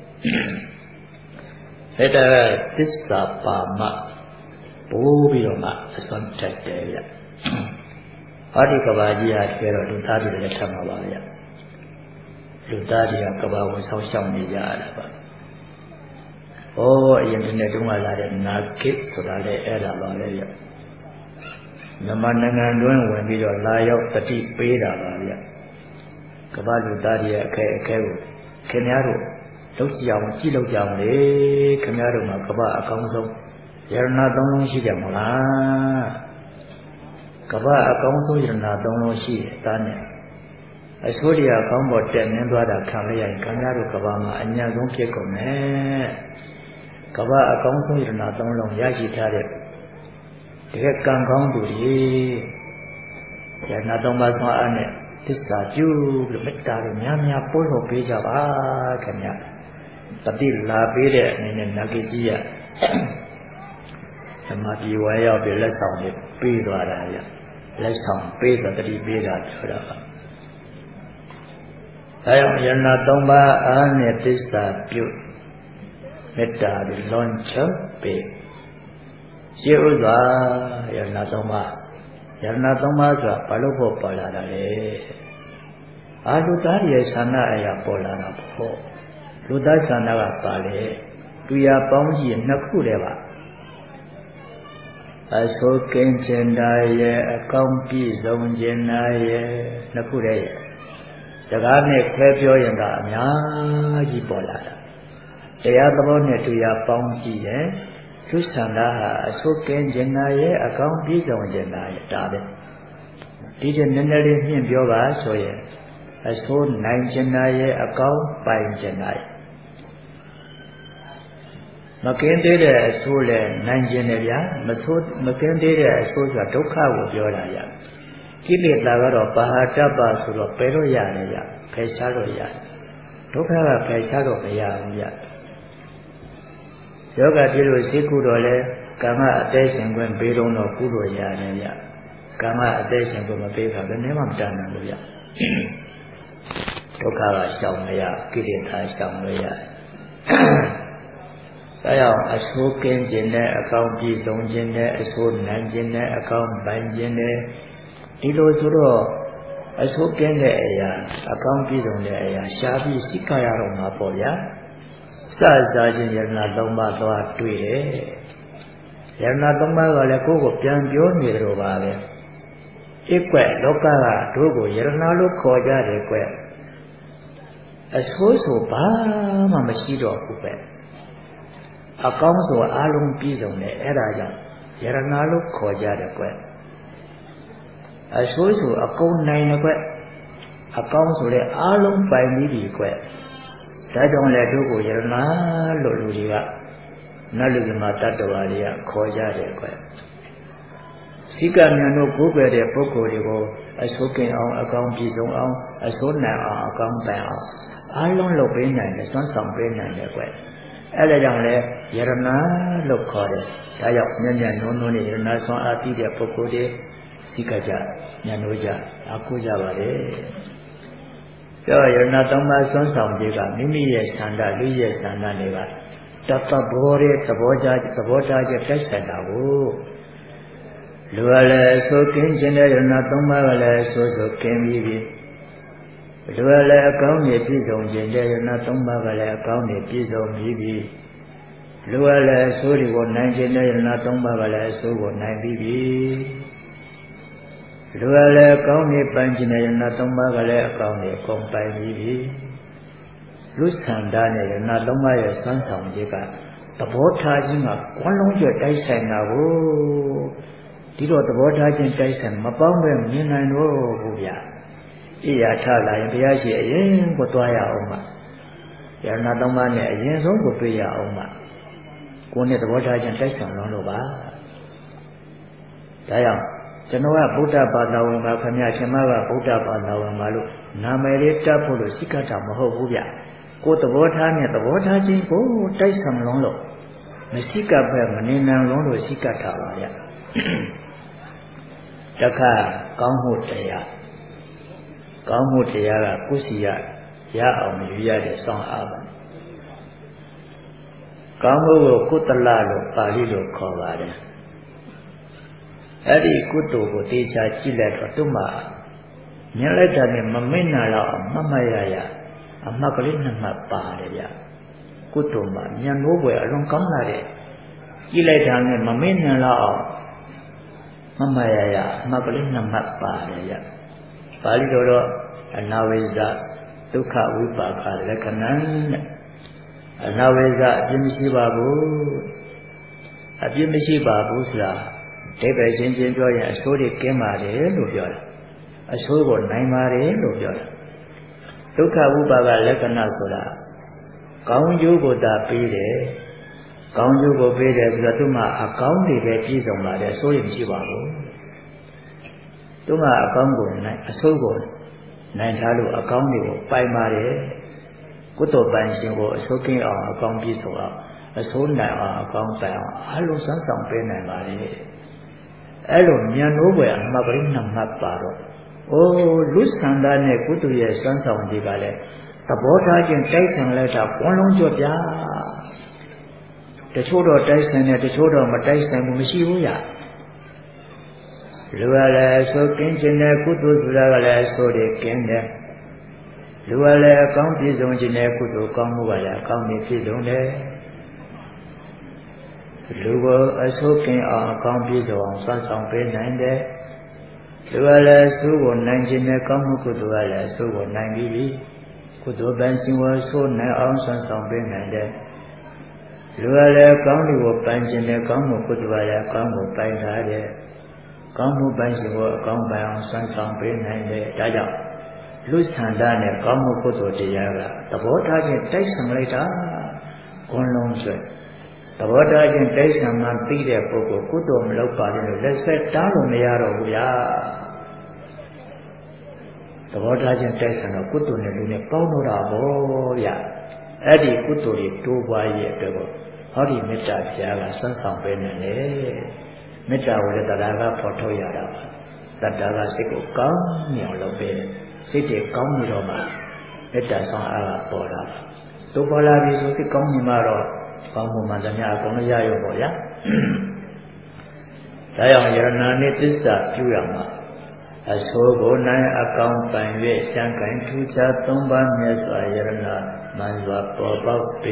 မေတ္တာကသစ္စာပါမပိုးပြီးတော့မှအစွမ်းထက်တယ်ဗျဟောဒီကဘာကြီးဟာတကယ်တော့လူသားတွေလည်းထပ်မှာပါဗျလူသားတွေကကဘာကိုဆောင်းရှောင်နေကြရတာပါဩအရင်တနေ့တုန်းကလာတဲ့နာကိဆိုတာလည်းအဲ့ဒါပါလေဗျမြန်မာနိုင်ငံတွင်းဝင်ပြီးတော့လာရောက်တတိပေးတာပါဗျကဘာလူသားတွေရဲ့အခဲအခဲကိုခင်ဗျားတို့လုပ်ကြအောင်ကြည့်လို့ကြအောင်လေခင်ဗျားတို့မှာကဘာအကောင်းဆုံးယရဏသုံးလုံးရှိကြမလားကဘာအကောင်းဆုံးယရဏသုံးလုံးရှိတယ်ဒါနဲ့အစိုးရကောင်းပေါ်တက်နေသွားတာခံရရင်ခင်ဗျားတို့ကဘာမှာအညာဆုံးဖြစ်ကုန်မယ်ကဘာအကောင်းဆုံးယရဏသုံးလုံးရရှိထားတဲ့တကယ်ကံကောင်းသူတွေယရဏသုံးပါးဆွမ်းအားနဲ့သစ္စာပြုလို့မေတ္တာကိုများများပို့လို့ပေးကြပါခင်ဗျာတတိလာပေးတဲ့အနေနဲ့နဂိကြီးရဓမ္မပြေဝါရောက်ပြီးလက်ဆောင်လေးပေးသွားတာရလက်ဆောင်ပေးတော့တတိပေးတာပြောတာပါဒါကြောင့်ယရဏသုံးပါးအားနဲ့သစ္စာပြုမေတ္တာကိုလွန်ချုပ်ပေးရှိဥစွာယရဏသုံးပါးယရဏသုံးပါးဆိုတာဘာလို့ဖို့ပေါ်လာတာလဲအာလူသားရဲ့ဆန္ဒအရာပေါ်လာတာပေါ့လူသားဆန္ဒကပါလေသူရပေါင်းကြီးနှစ်ခုတည်းပါအဆိုကင်းကျင်တာရဲ့အကောင်းပြည့်စုံခြင်းနာရဲ့နှစ်ခုတည်းရဲ့စကားနဲ့ခွဲပြောရင်ကအများကြီးပေါ်လာတာတရားသဘောနဲ့သူရပေါင်းကြည့်ရဲ့သူဆန္ဒဟာအဆိုကင်းကျင်တာရဲ့အကောင်းပြည့်စုံခြင်းနာရဲ့ဒါပဲဒီကျနည်းနည်းလေးမြင့်ပြောပါဆိုရင်အဆိုးနိုင်ခြင်းနာရဲ့အကောင်းပိုင်ခြင်းနာရဲ့မကင်းသေးတဲ့အဆိုးလည်းနိုင်ခြင်းနဲ့ဗျာမဆိုးမကင်းသေးတဲ့အဆိုးဆိုတာဒုက္ခကိုပြောတာရကိလေသာကတော့ပါဟာတ္ပဆိုတော့ပယ်လို့ရတယ်ဗျဖယ်ရှားလို့ရတယ်ဒုက္ခကဖယ်ရှားတော့မရဘူးဗျယောဂပြုလို့စိတ်ကူတော့လဲကာမအသေးရှင်ခွင့်ပေးတော့တော့ကုလို့ရတယ်ဗျကာမအသေးရှင်ခွင့်မပေးတာဘယ်နည်းမှမတတ်နိုင်ဘူးဗျဒုက္ခကရှောင်မရကိလေသာရှောင်လို့ရတယ်ဒါကြောင့်အဆိုးကင်းခြင်းနဲ့အကောင်းပြည့်စုံခြင်းနဲ့အဆိုးနိုင်ခြင်းနဲ့အကောင်းပိုင်ခြင်းနဲ့ဒီလိုဆိုတော့အဆိုးကင်းတဲ့အရာအကောင်းပြည့်စုံတဲ့အရာရှားပြီးစိတ်ခါရတော့မှာပေါ့ဗျာစစားခြင်းယရဏသုံးပါးသွားတွေ့တယ်ယရဏသုံးပါးကလည်းကိုယ့်ကိုပြန်ပြောနေတယ်လို့ပါပဲအကွက်လောကကတို့ကိုယရဏလို့ခေါ်ကြတယ်ကွက်အဆိုးဆိုဘာမှမရှိတော့ဘူးပဲအကောင်းဆိုအလုံးပြည့်စုံတယ်အဲ့ဒါကြောင့်ယရဏလို့ခေါ်ကြတယ်ကွအဆိုးဆိုအကုန်နိုင်တယ်ကွအကောင်းဆိုလည်းအလုံးပိုင်ပြီးပြီကွဒါကြောင့်လည်းတို့ကိုယရဏလို့လူတွေကနတ်လူတွေမှာတတ္တဝါတွေကခေါ်ကြတယ်ကွစိကမြန်တို့ကိုးကွယ်တဲ့ပုဂ္ဂိုလ်တွေကိုအဆိုးကင်အောင်အကောင်းပြည့်စုံအောင်အဆိုးနိုင်အောင်အကောင်းပိုင်အောင်အလုံးလုပ်ပေးနိုင်တယ်စွမ်းဆောင်ပေးနိုင်တယ်ကွအဲ့ဒါကြောင့်လေယရဏလို့ခေါ်တယ်ဒါကြောင့်မျက်မျက်နှုံးနှုံးနဲ့ယရဏဆွမ်းအားသိတဲ့ပုဂ္ဂိုလ်တွေစိကကြညံ့လို့ကြအခုကြပါလေပြောယရဏသုံးပါးစွမ်းဆောင်ခြင်းကမိမိရဲ့ဆန္ဒလူရဲ့ဆန္ဒတွေကတတဘောရဲ့သဘောကြသဘောထားချက်တိုက်ဆိုင်တာကိုလူကလည်းဆိုကင်းခြင်းတဲ့ယရဏသုံးပါးကလည်းဆိုဆိုကင်းပြီးပြီလူကလည်းအကောင်းနေပြည့်စုံခြင်းတဲ့ယရဏသုံးပါးကလည်းအကောင်းနေပြည့်စုံပြီးပြီလူကလည်းအဆိုးတွေကိုနိုင်ခြင်းတဲ့ယရဏသုံးပါးကလည်းအဆိုးကိုနိုင်ပြီးပြီလူကလည်းအကောင်းနေပိုင်ခြင်းတဲ့ယရဏသုံးပါးကလည်းအကောင်းနေအကုန်ပိုင်ပြီးပြီလူဆန္ဒနဲ့ယရဏသုံးပါးရဲ့စွမ်းဆောင်ခြင်းကသဘောထားခြင်းကကွန်းလုံးကျွတ်တိုက်ဆိုင်တာကိုဒီတော့သဘောထားခြင်းတိုက်ဆိုင်မပေါင်းပဲမြင်နိုင်တော့ဘူးဗျာဣယာထလာရင်ဘုရားရှိအရင်ကိုသွားရအောင်ပါယရဏသုံးပါးနဲ့အရင်ဆုံးကိုတွေ့ရအောင်ပါကိုယ်နဲ့သဘောထားခြင်းတိုက်ဆိုင်လုံးလို့ပါဒါကြောင့်ကျွန်တော်ကဗုဒ္ဓဘာသာဝင်ပါခင်ဗျာရှင်မကဗုဒ္ဓဘာသာဝင်ပါလို့နာမည်လေးတတ်ဖို့လို့စိတ်ကတာမဟုတ်ဘူးဗျကိုယ်သဘောထားနဲ့သဘောထားခြင်းကိုတိုက်ဆိုင်လုံးလို့မရှိကပဲမနေနိုင်လုံးလို့စိတ်ကတာပါဗျတခါကောင်းမှုတရားကောင်းမှုတရားကကုစီရရအောင်ယူရတဲ့ဆောင်းအားပါကောင်းမှုကိုကုသလလို့ပါဠိလိုခေါ်ပါတယ်အဲ့ဒီကုသိုလ်ကိုတေချာကြည့်လိုက်တော့သူ့မှာမြင်လိုက်တာနဲ့မမိတ်နာတော့အမှတ်မရရအမှတ်ကလေးနှစ်မှတ်ပါတယ်ဗျကုသိုလ်မှာဉာဏ်နိုးွယ်အလွန်ကောင်းလာတဲ့ကြည့်လိုက်တာနဲ့မမိတ်နာတော့မမရရအမှတ်ကလေးနှစ်မှတ်ပါတယ်ဗျပါဠိတော်တော့အနာဝိဇဒုက္ခဝိပါကလက္ခဏာနဲ့အနာဝိဇအပြစ်မရှိပါဘူးအပြစ်မရှိပါဘူးဆိုတာဒိဗ္ဗေရှင်းချင်းပြောရင်အဆိုးတွေကင်းပါတယ်လို့ပြောတာအဆိုးကိုနိုင်ပါတယ်လို့ပြောတာဒုက္ခဝိပါကလက္ခဏာဆိုတာကောင်းကျိုးကိုသာပေးတယ်ကောင်းကျိုးကိုပေးတယ်ပြီးတော့သူ့မှာအကောင်းတွေပဲပြည့်စုံလာတယ်ဆိုရင်မရှိပါဘူးသူ့မှာအကောင်းကိုနိုင်အဆိုးကိုနိုင်ထားလို့အကောင်းတွေကိုပိုင်ပါတယ်ကုသိုလ်ပိုင်ရှင်ကိုအဆိုးကင်းအောင်အကောင်းပြည့်စုံအောင်အဆိုးနိုင်အောင်အကောင်းပိုင်အောင်အလုံးစုံဆောင်ပေးနိုင်ပါလေအဲ့လိုဉာဏ်နိုးွယ်အမှတ်ကလေးနှစ်မှတ်ပါတော့အိုးလူဆန္ဒနဲ့ကုသိုလ်ရဲ့စွမ်းဆောင်ခြင်းကလည်းသဘောထားချင်းတိုက်ဆိုင်လိုက်တာဘွန်းလုံးကျော်ပြတချို့တော့တိုက်ဆိုင်တယ်တချို့တော့မတိုက်ဆိုင်ဘူးမရှိဘူးရလူကလည်းဆိုကင်းခြင်းနဲ့ကုသိုလ်ဆိုတာကလည်းဆိုတယ်ကင်းတယ်လူကလည်းအကောင်းပြည့်စုံခြင်းနဲ့ကုသိုလ်ကောင်းမှုကလည်းအကောင်းနေပြည့်စုံတယ်လူကိုအဆိုးကင်းအောင်အကောင်းပြည့်စုံအောင်စွမ်းဆောင်ပေးနိုင်တယ်လူကလည်းဆိုးကိုနိုင်ခြင်းနဲ့ကောင်းမှုကုသိုလ်ကလည်းဆိုးကိုနိုင်ပြီးပြီကုသိုလ်ပန်းရှင်ကိုဆိုးနိုင်အောင်စွမ်းဆောင်ပေးနိုင်တယ်လူကလည်းကောင်းမှုကိုပန်းခြင်းနဲ့ကောင်းမှုကုသိုလ်ကလည်းကောင်းမှုပိုင်ထားတယ်ကောင်းမှုပန်းရှင်ကိုအကောင်းပိုင်အောင်စွမ်းဆောင်ပေးနိုင်တယ်ဒါကြောင့်လူဆန္ဒနဲ့ကောင်းမှုကုသိုလ်တရားကသဘောထားချင်းတိုက်ဆိုင်လိုက်တာခွန်လုံးဆွဲသဘောထားချင်းတိုက်ဆိုင်မှပြီးတဲ့ပုဂ္ဂိုလ်ကုသိုလ်မလုပ်ပါနဲ့လို့လက်ဆက်တားလို့မရတော့ဘူးဗျာသဘောထားချင်းတိုက်ဆိုင်တော့ကုသိုလ်နဲ့လူနဲ့ပေါင်းတော့တာပေါ့ဗျအဲ့ဒီကုသိုလ်တွေတိုးပွားရဲ့အတွက်ကိုဟောဒီမေတ္တာဘုရားကဆွမ်းဆောင်ပေးနေလေမေတ္တာဝိရတရားကဖော်ထုတ်ရတာပါတတ္တာကစိတ်ကိုကောင်းမြင်လုပ်ပေးတယ်စိတ်တွေကောင်းပြီးတော့မှမေတ္တာဆောင်အားကပေါ်လာတိုးပေါ်လာပြီဆိုစိတ်ကောင်းမြင်မှတော့ကောင်းမှုမှန်သမျှအကုန်လုံးရရောပေါ့ဗျာဒါကြောင့်ယရဏနဲ့သစ္စာပြုရမှာအဆိုးကိုနိုင်အကောင်ပိုင်၍ရှမ်းခိုင်ထူးခြားသုံးပါးမြတ်စွာယရဏမှန်စွာပေါ်ပေါက်ပေ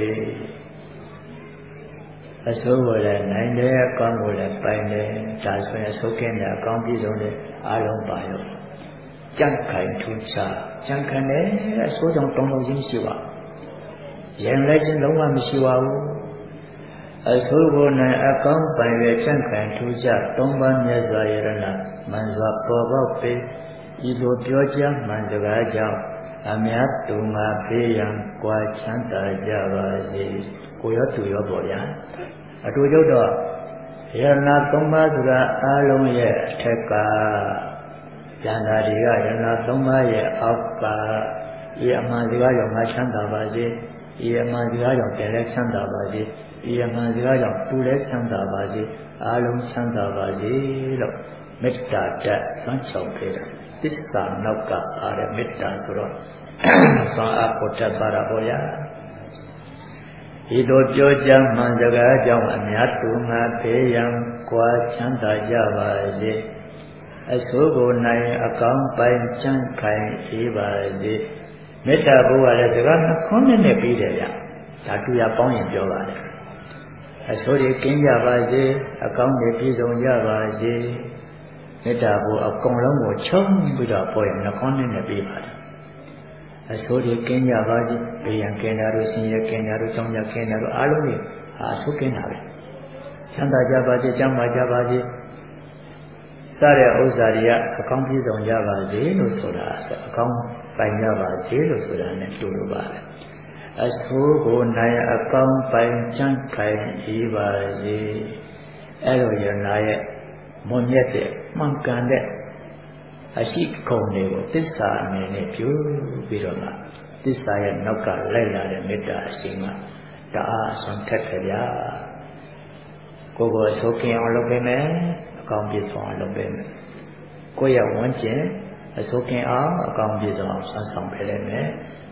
အဆိုးကိုလည်းနိုင်တယ်အကောင်ကိုလည်းပိုင်တယ်ဒါဆိုရင်ဆုတ်ကင်းတဲ့အကောင်ပြည့်စုံတဲ့အားလုံးပါရောကြံ့ခိုင်ထူးခြားကြံ့ခိုင်တယ်အဆိုးကြောင့်တောင်းလို့ရင်းရှိပါရင်လည်းချင်းလုံးဝမရှိပါဘူးအဆိုးကိုနိုင်အကောင်ပိုင်၍ကြံ့ခိုင်ထူးခြားသုံးပါးမြတ်စွာယရဏမှန်စွာပေါ်ပေါက်ပေဤလိုပြောကြားမှန်စကားကြောင့်အမြတ်သူငါဖေးရန်ကြွားချမ်းသာကြပါစေကိုရောသူရောပေါ့ဗျာအတူတူတော့ယရဏသုံးပါးဆိုတာအားလုံးရဲ့အထက်ကကျန်တာတွေကယရဏသုံးပါးရဲ့အောက်ကဤအမှန်စကားကြောင့်ငါချမ်းသာပါစေဤအမှန်စကားကြောင့်ပြန်လဲချမ်းသာပါစေဤအမှန်စကားကြောင့်သူလဲချမ်းသာပါစေအားလုံးချမ်းသာပါစေလို့မေတ္တာတက်သွမ်းချောင်ပေးတာသစ္စာနောက်ကအားတဲ့မေတ္တာဆိုတော့သွမ်းအားကိုတတ်ပါတာပေါ့ဗျာဒီလိုပြောကြမှန်စကားကြောင့်အများသူငါဖေးရန်ကြွားချမ်းသာကြပါစေအဆိုးကိုနိုင်အကောင်းပိုင်ချမ်းခိုင်အေးပါစေမေတ္တာဘုရားလည်းစကားနှခွန်းနဲ့နဲ့ပြီးတယ်ဗျဓာတုရပေါင်းရင်ပြောပါတယ်အဆိုးတွေကင်းကြပါစေအကောင်းတွေပြည့်စုံကြပါစေမေတ္တာဘုအကုန်လုံးကိုချုံပြီးတော့ပေါ်ရင်နှခွန်းနဲ့နဲ့ပြီးပါတယ်အဆိုးတွေကင်းကြပါစေဘေးရန်ကင်းတာတို့ဆင်းရဲကင်းတာတို့ကြောင်းကြကင်းတာတို့အားလုံးကြီးဟာအဆိုးကင်းတာပဲချမ်းသာကြပါစေကျမ်းမာကြပါစေစတဲ့ဥစ္စာတွေကအကောင်းပြည့်စုံကြပါစေလို့ဆိုတာအကောင်းပိုင်ကြပါစေလို့ဆိုတာ ਨੇ တူလို့ပါတယ်အဆိုးကိုနိုင်အကောင်းပိုင်ချမ်းခိုင်ဤပါစေအဲ့လိုရနာရဲ့မွန်မြတ်တဲ့မှန်ကန်တဲ့အရှိကုံတွေကိုသစ္စာအနေနဲ့ပြုပြီးတော့မှသစ္စာရဲ့နောက်ကလိုက်လာတဲ့မေတ္တာအရှိန်ကတအားအစွမ်းထက်တယ်ဗျာကိုယ်ကိုဆိုကင်းအောင်လုပ်ပေးမယ်အကောင်းပြည့်စုံအောင်လုပ်ပေးမယ်ကိုယ့်ရဲ့ဝန်းကျင်အဆိုကင်းအောင်အကောင်းပြည့်စုံအောင်ဆွမ်းဆောင်ပေးလိုက်မယ်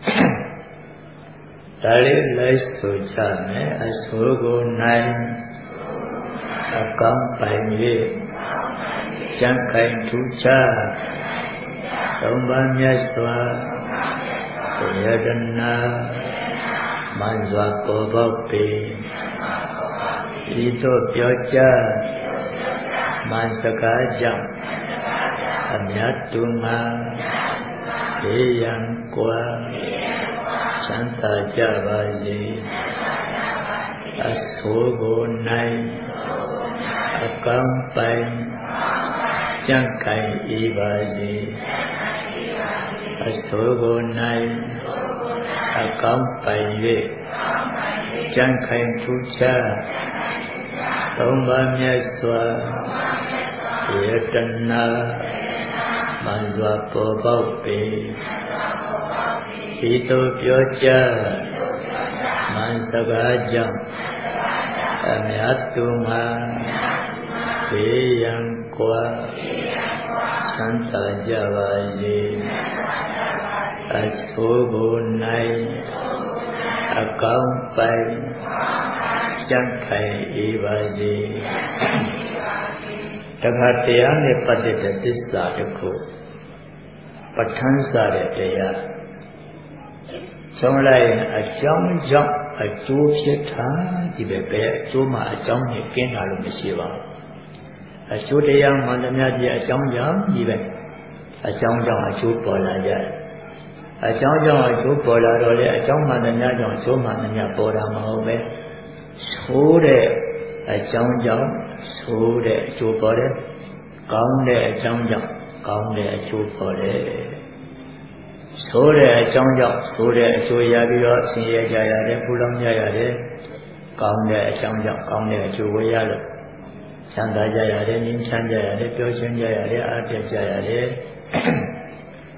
ဒါလေးလိုက်ဆိုကြမယ်အဆိုးကိုနိုင်အကောင်းပိုင်၍ကျမ်းခိုင်ထူးခြားသုံးပါးမြတ်စွာယတနာမှန်စွာပေါ်ပေါက်ပေဤသို့ပြောကြားမှန်စကားကြောင့်အမြတ်တူငါဘေးရန်ကွာချမ်းသာကြပါစေအဆိုးကိုနိုင်အကောင်းပိုင်ကြံ့ခိုင်ဤပါစေအဆိုးကိုနိုင်အကောင်းပိုင်၍ကြံ့ခိုင်ထူးခြားသုံးပါးမြတ်စွာယတနာမှန်စွာပေါ်ပေါက်ပေဤသို့ပြောကြားမှန်စကားကြောင့်အမြတ်သူမှာဘေးရန်ကွာချမ်းသာကြပါစေအဆိုးကိုနိုင်အကောင်းပိုင်ကြံ့ခိုင်အေးပါစေတခါတရားနဲ့ပတ်သက်တဲ့သစ္စာတစ်ခုပဋ္ဌာန်းစာတဲ့တရားဆုံးလိုက်အကြောင်းကြောင့်အကျိုးဖြစ်တာဒီပဲပဲအကျိုးမှာအကြောင်းနဲ့ကင်းတာလို့မရှိပါဘူးအကျိုးတရားမှန်သမျှကြီးအကြောင်းကြောင့်ဒီပဲအကြောင်းကြောင့်အကျိုးပေါ်လာကြတယ်အကြောင်းကြောင့်အကျိုးပေါ်လာတော့လေအကြောင်းမှန်သမျှကြောင့်အကျိုးမှန်သမျှပေါ်တာမဟုတ်ပဲဆိုးတဲ့အကြောင်းကြောင့်ဆိုးတဲ့အကျိုးပေါ်တယ်ကောင်းတဲ့အကြောင်းကြောင့်ကောင်းတဲ့အကျိုးပေါ်တယ်ဆိုးတဲ့အကြောင်းကြောင့်ဆိုးတဲ့အကျိုးရပြီးတော့ဆင်းရဲကြရတယ်ပူလောင်ကြရတယ်ကောင်းတဲ့အကြောင်းကြောင့်ကောင်းတဲ့အကျိုးကိုရလို့ချမ်းသာကြရတယ်ငြိမ်းချမ်းကြရတယ်ပျော်ရွှင်ကြရတယ်အားတက်ကြရတယ်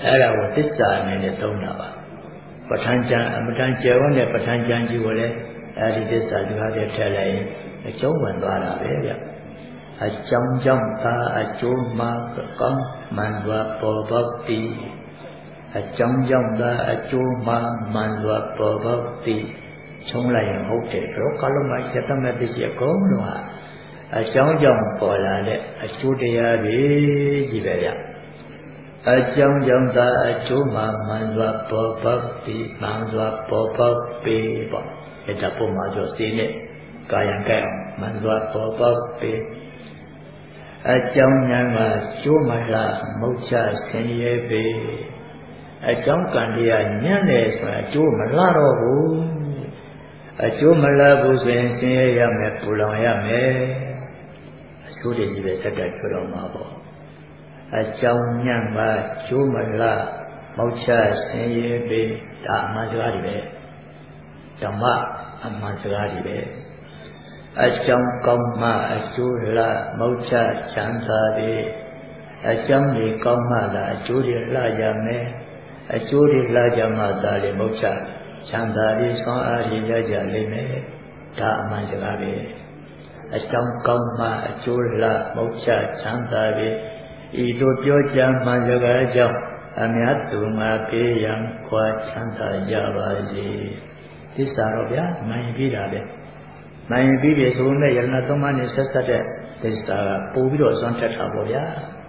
အဲ့ဒါကိုသစ္စာအနေနဲ့သုံးတာပါပဋ္ဌာန်းကျမ်းအမတန်ကျယ်ဝန်းတဲ့ပဋ္ဌာန်းကျမ်းကြီးကိုလည်းအဲ့ဒီသစ္စာဒီကားတဲ့ထည့်လိုက်ရင်အကျုံးဝင်သွားတာပဲဗျအကြောင်းကြောင့်သာအကျိုးမှာကောင်းမှန်စွာပေါ်ပေါက်သည်အကြောင်းကြောင့်သာအကျိုးမှာမှန်စွာပေါ်ပေါက်သည်ချုံးလိုက်ရင်ဟုတ်တယ်တော့ကလုံးမယတမပစ္စည်းအကုန်လုံးဟာအကြောင်းကြောင့်ပေါ်လာတဲ့အကျိုးတရားတွေကြီးပဲဗျအကြောင်းကြောင့်သာအကျိုးမှာမှန်စွာပေါ်ပေါက်သည်မှန်စွာပေါ်ပေါက်ပေပေါ့အဲ့ဒါပုံမှာဆိုစေနဲ့ကာယံကဲ့မှန်စွာပေါ်ပေါက်ပေအကြောင်းဉာဏ်မှာကျိုးမလားမုတ်ချဆင်းရဲပေအကြောင်းကံတရားညံ့တယ်ဆိုတာအကျိုးမလားတော့ဘူးအကျိုးမလားဘူးဆိုရင်ဆင်းရဲရမယ်ပူလောင်ရမယ်အကျိုးတွေကြီးပဲစက်တက်ပြောတော့မှာပေါ့အကြောင်းညံ့မှာကျိုးမလားမုတ်ချဆင်းရဲပေဒါအမှန်စကားတွေပဲဓမ္မအမှန်စကားတွေပဲအကြောင်းကောင်းမှအကျိုးလားမုတ်ချချမ်းသာပေအကြောင်းတွေကောင်းမှလားအကျိုးတွေလှကြမယ်အကျိုးတွေလှကြမှသာလေမုတ်ချချမ်းသာပြီးဆွမ်းအားရရကြလိမ့်မယ်ဒါအမှန်စကားပဲအကြောင်းကောင်းမှအကျိုးလားမုတ်ချချမ်းသာပြီးဤတို့ပြောကြမှန်စကားကြောင့်အမြတ်သူငါပေးရန်ခွာချမ်းသာကြပါစေသစ္စာတော့ဗျာနိုင်ပြီးတာပဲနိုင်ပြီးပြီဆိုမဲ့ယရဏသုံးပါးနဲ့ဆက်ဆက်တဲ့သစ္စာကပို့ပြီးတော့စွမ်းထက်တာပေါ့ဗျာ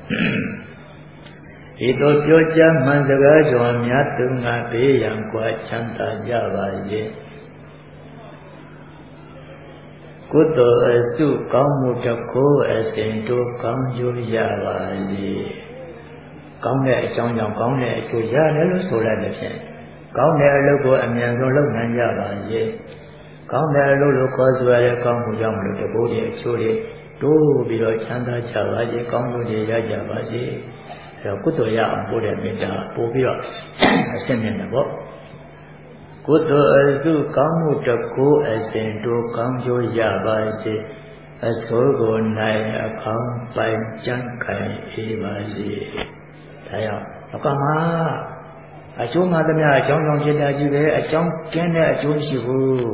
ဤတို့ပြောကြမှန်စကားကြောင့်မြတ်သူငါဘေးရန်ကွာချမ်းသာကြပါစေကုသိုလ်အစုကောင်းမှုတစ်ခုအစဉ်တို့ကောင်းကျိုးရပါစေကောင်းတဲ့အကြောင်းကြောင့်ကောင်းတဲ့အကျိုးရတယ်လို့ဆိုလိုက်တဲ့ဖြင့်ကောင်းတဲ့အလုပ်ကိုအမြန်ဆုံးလုပ်နိုင်ကြပါစေကောင်းတဲ့အလုပ်လို့ခေါ်ဆိုရတဲ့ကောင်းမှုကြောင့်မလို့တဘိုးတွေအချိုးတွေတိုးပြီးတော့ချမ်းသာကြပါစေကောင်းမှုတွေရကြပါစေအဲတော့ကုသိုလ်ရအောင်ပို့တဲ့မေတ္တာပို့ပြီးတော့အရှင်းမြင်တယ်ပေါ့ကုသိုလ်အစုကောင်းမှုတစ်ခုအစဉ်တို့ကောင်းကျိုးရပါစေအစိုးကိုနိုင်အခေါင်းပိုင်ကြံ့ခိုင်အေးပါစေဒါကြောင့်အကမအကျိုးမှသမျှအကြောင်းကြောင့်ဖြစ်တာကြီးပဲအကြောင်းကျင်းတဲ့အကျိုးရှိဘူး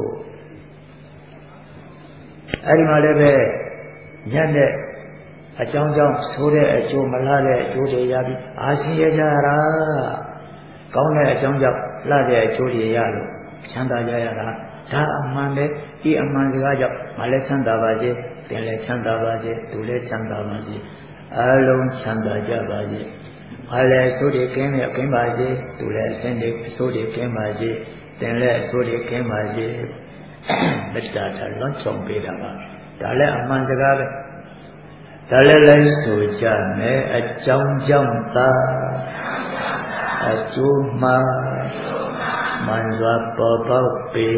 အဲ့ဒီမှာလည်းပဲညံ့တဲ့အကြောင်းကြောင့်ဆိုးတဲ့အကျိုးမလားတဲ့အကျိုးတွေရပြီးအာရှင်ရကြတာကောင်းတဲ့အကြောင်းကြောင့်လှတဲ့အကျိုးတွေရလို့ချမ်းသာကြရတာဒါအမှန်ပဲဒီအမှန်စကားကြောင့်မလည်းချမ်းသာပါစေသင်လည်းချမ်းသာပါစေသူလည်းချမ်းသာပါစေအလုံးချမ်းသာကြပါစေဘာလဲအဆိုးတွေကင်းနဲ့ကင်းပါစေသူလည်းအစင်းတွေအဆိုးတွေကင်းပါစေသင်လည်းအဆိုးတွေကင်းပါစေမေတ္တာထလွန်ချုံပေးတာပါဒါလည်းအမှန်စကားပဲဒါလည်းလိုက်ဆိုကြမယ်အကြောင်းကြောင့်သာအကျိုးမှာမှန်စွာပေါ်ပေါက်ပေ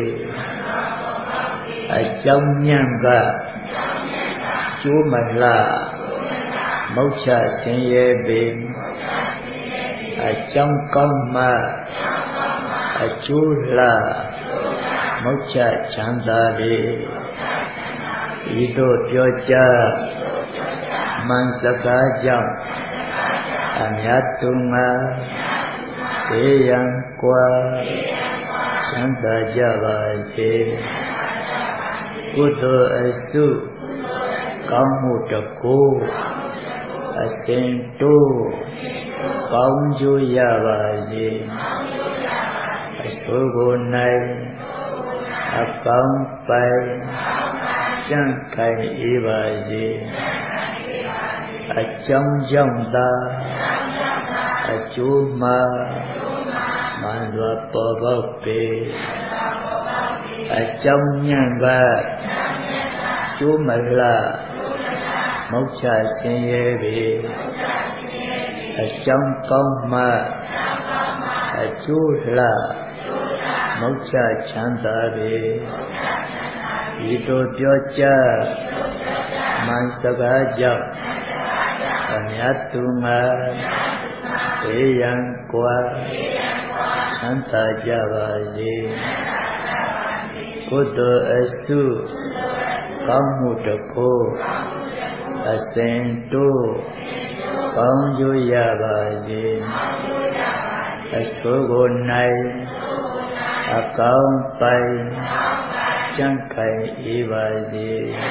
အကြောင်းညံ့ကကျိုးမလားမုတ်ချဆင်းရဲပေအကြောင်းကောင်းမှအကျိုးလားမုတ်ချချမ်းသာလေဤတို့ပြောကြမှန်စကားကြောင့်အမြတ်သူငါဘေးရန်ကွာချမ်းသာကြပါစေကုသိုလ်အစုကောင်းမှုတစ်ခုအစဉ်တို့ကောင်းကျိုးရပါစေအဆိုးကိုနိုင်အကောင်းပိုင်ကြံ့ခိုင်အေးပါစေအကြောင်းကြောင့်သာအကျိုးမှာမှန်စွာပေါ်ပေါက်ပေအကြောင်းညံ့ကကျိုးမလားမုတ်ချဆင်းရဲပေအကြောင်းကောင်းမှအကျိုးလားမုတ်ချချမ်းသာပေဤတို့ပြောကြမှန်စကားကြောင့်အမြတ်သူငါဘေးရန်ကွာချမ်းသာကြပါစေကုသိုလ်အစုကောင်းမှုတစ်ခုအစဉ်တို့ကောင်းကျိုးရပါစေအစိုးကို၌အကောင်းပိုင်ကြံ့ခိုင်အေးပါစေ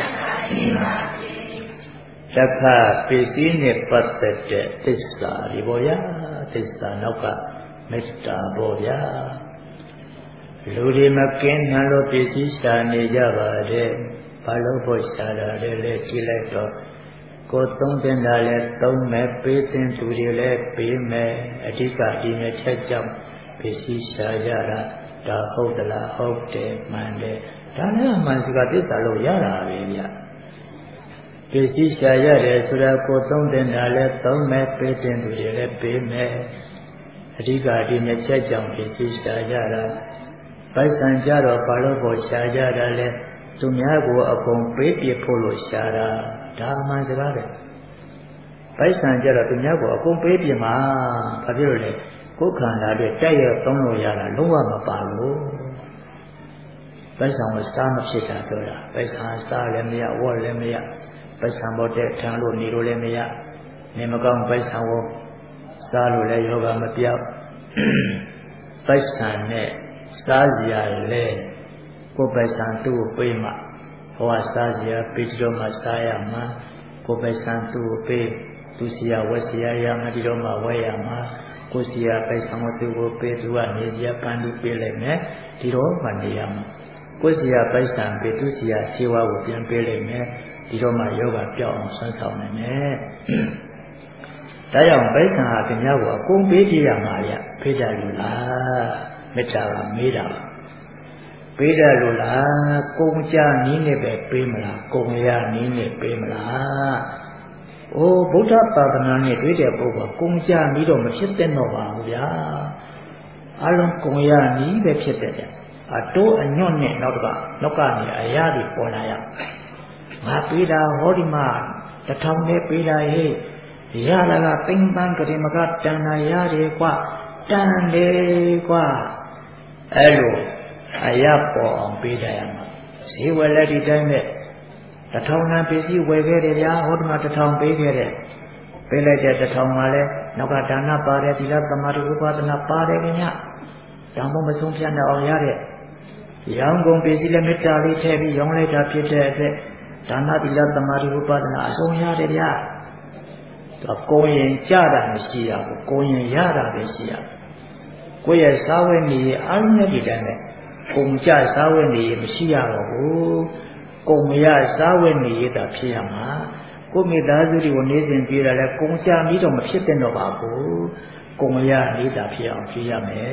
တခါပစ္စည်းနဲ့ပတ်သက်တဲ့သစ္စာဒီပေါ်ရသစ္စာနောက်ကမေတ္တာပေါ်ဗျာလူတွေမကင်းနှံလို့ပစ္စည်းရှာနေကြပါတယ်ဘာလို့ဖို့ရှာတာလဲလဲကြည့်လိုက်တော့ကိုသုံးတင်တာလဲသုံးမယ်ပေးတင်သူတွေလဲပေးမယ်အဓိကဒီနဲ့ချက်ကြောင့်ပစ္စည်းရှာကြတာဒါဟုတ်သလားဟုတ်တယ်မှန်တယ်ဒါလည်းမှန်စကားသစ္စာလို့ရတာပဲဗျပစ္စည်းရှာရတယ်ဆိုတာကိုသုံးတင်တာလဲသုံးမယ်ပေးတင်သူတွေလဲပေးမယ်အဓိကဒီနဲ့ချက်ကြောင့်ပစ္စည်းရှာကြတာပိုက်ဆံကြတော့ဘာလို့ဖို့ရှာကြတာလဲသူများကိုအကုန်ပေးပြဖို့လို့ရှာတာဒါမှန်စကားပဲပိုက်ဆံကြတော့သူများကိုအကုန်ပေးပြမှာဘာဖြစ်လို့လဲကိုယ်ခန္ဓာတွေတက်ရသုံးလို့ရတာလုံးဝမပါလို့ပိုက်ဆံကိုစားမဖြစ်တာပြောတာပိုက်ဆံစားလည်းမရဝတ်လည်းမရပိုက်ဆံပေါ်တဲ့ထမ်းလို့နေလို့လည်းမရနေမကောင်းပိုက်ဆံကိုစားလို့လည်းယောဂမပြောက်ပိုက်ဆံနဲ့စားစရာလဲကိုယ်ပိုက်ဆံသူ့ကိုပေးမှဟောစားစရာပေးကြတော့မှစားရမှာကိုယ်ပိုက်ဆံသူ့ကိုပေးသူစရာဝက်စရာရမှဒီတော့မှဝယ်ရမှာကိုယ်စရာပိုက်ဆံကိုသူ့ကိုပေးသူကနေစရာပန်းသူပေးလိုက်မယ်ဒီတော့မှနေရမှာကိုယ်စရာပိုက်ဆံပေးသူစရာဆေးဝါးကိုပြန်ပေးလိုက်မယ်ဒီတော့မှယောဂပြောက်အောင်ဆွမ်းဆောင်နိုင်မယ်ဒါကြောင့်ပိုက်ဆံဟာခင်ဗျားကိုအကုန်ပေးပြရမှာဗျဖေးတယ်လို့လားမေတ္တာကမေးတာပါပေးတယ်လို့လားကုန်ကြနည်းနဲ့ပဲပေးမလားကုန်ရနည်းနဲ့ပေးမလားအိုးဗုဒ္ဓသာသနာနဲ့တွေ့တဲ့ပုဂ္ဂိုလ်ကုန်ကြနည်းတော့မဖြစ်တဲ့တော့ပါဘူးဗျာအလုံးကုန်ရနည်းပဲဖြစ်တဲ့အတိုးအညွန့်နဲ့နောက်ကနောက်ကနေအရာတွေပေါ်လာရငါပေးတာဟောဒီမှာတစ်ထောင်နဲ့ပေးတာဟဲ့ရလာကသိမ့်ပန်းကြင်မကတန်လာရတယ်ကွာတန်တယ်ကွာအဲ့လိုအရာပေါ်အောင်ပေးကြရမှာဈေးဝယ်လက်ဒီတိုင်းနဲ့တစ်ထောင်နဲ့ပစ္စည်းဝယ်ခဲ့တယ်ဗျာဟောဒီမှာတစ်ထောင်ပေးခဲ့တယ်ပေးလိုက်တဲ့တစ်ထောင်မှာလဲနောက်ကဒါနပါတယ်သီလသမာဓိဥပဒနာပါတယ်ခင်ဗျတောင်ပေါ်မဆုံးဖြတ်နိုင်အောင်ရတဲ့ရောင်းကုန်ပစ္စည်းလည်းမေတ္တာလေးထည့်ပြီးရောင်းလိုက်တာဖြစ်တဲ့အတွက်ဒါနသီလသမာဓိဥပဒနာအဆုံးရတယ်ဗျာတော့ကိုယ်ရင်ကြတာမရှိရဘူးကိုယ်ရင်ရတာပဲရှိရကိုယ့်ရဲ့စားဝတ်နေရအားလုံးနဲ့ဒီတိုင်းပဲကုန်ကြစားဝတ်နေရမရှိရတော့ဘူးကုန်မရစားဝတ်နေရတာဖြစ်ရမှာကိုယ်မိသားစုတွေကိုနေစဉ်ပြေးတာလဲကုန်ကြပြီးတော့မဖြစ်တဲ့တော့ပါဘူးကုန်မရနေတာဖြစ်အောင်ကြည့်ရမယ်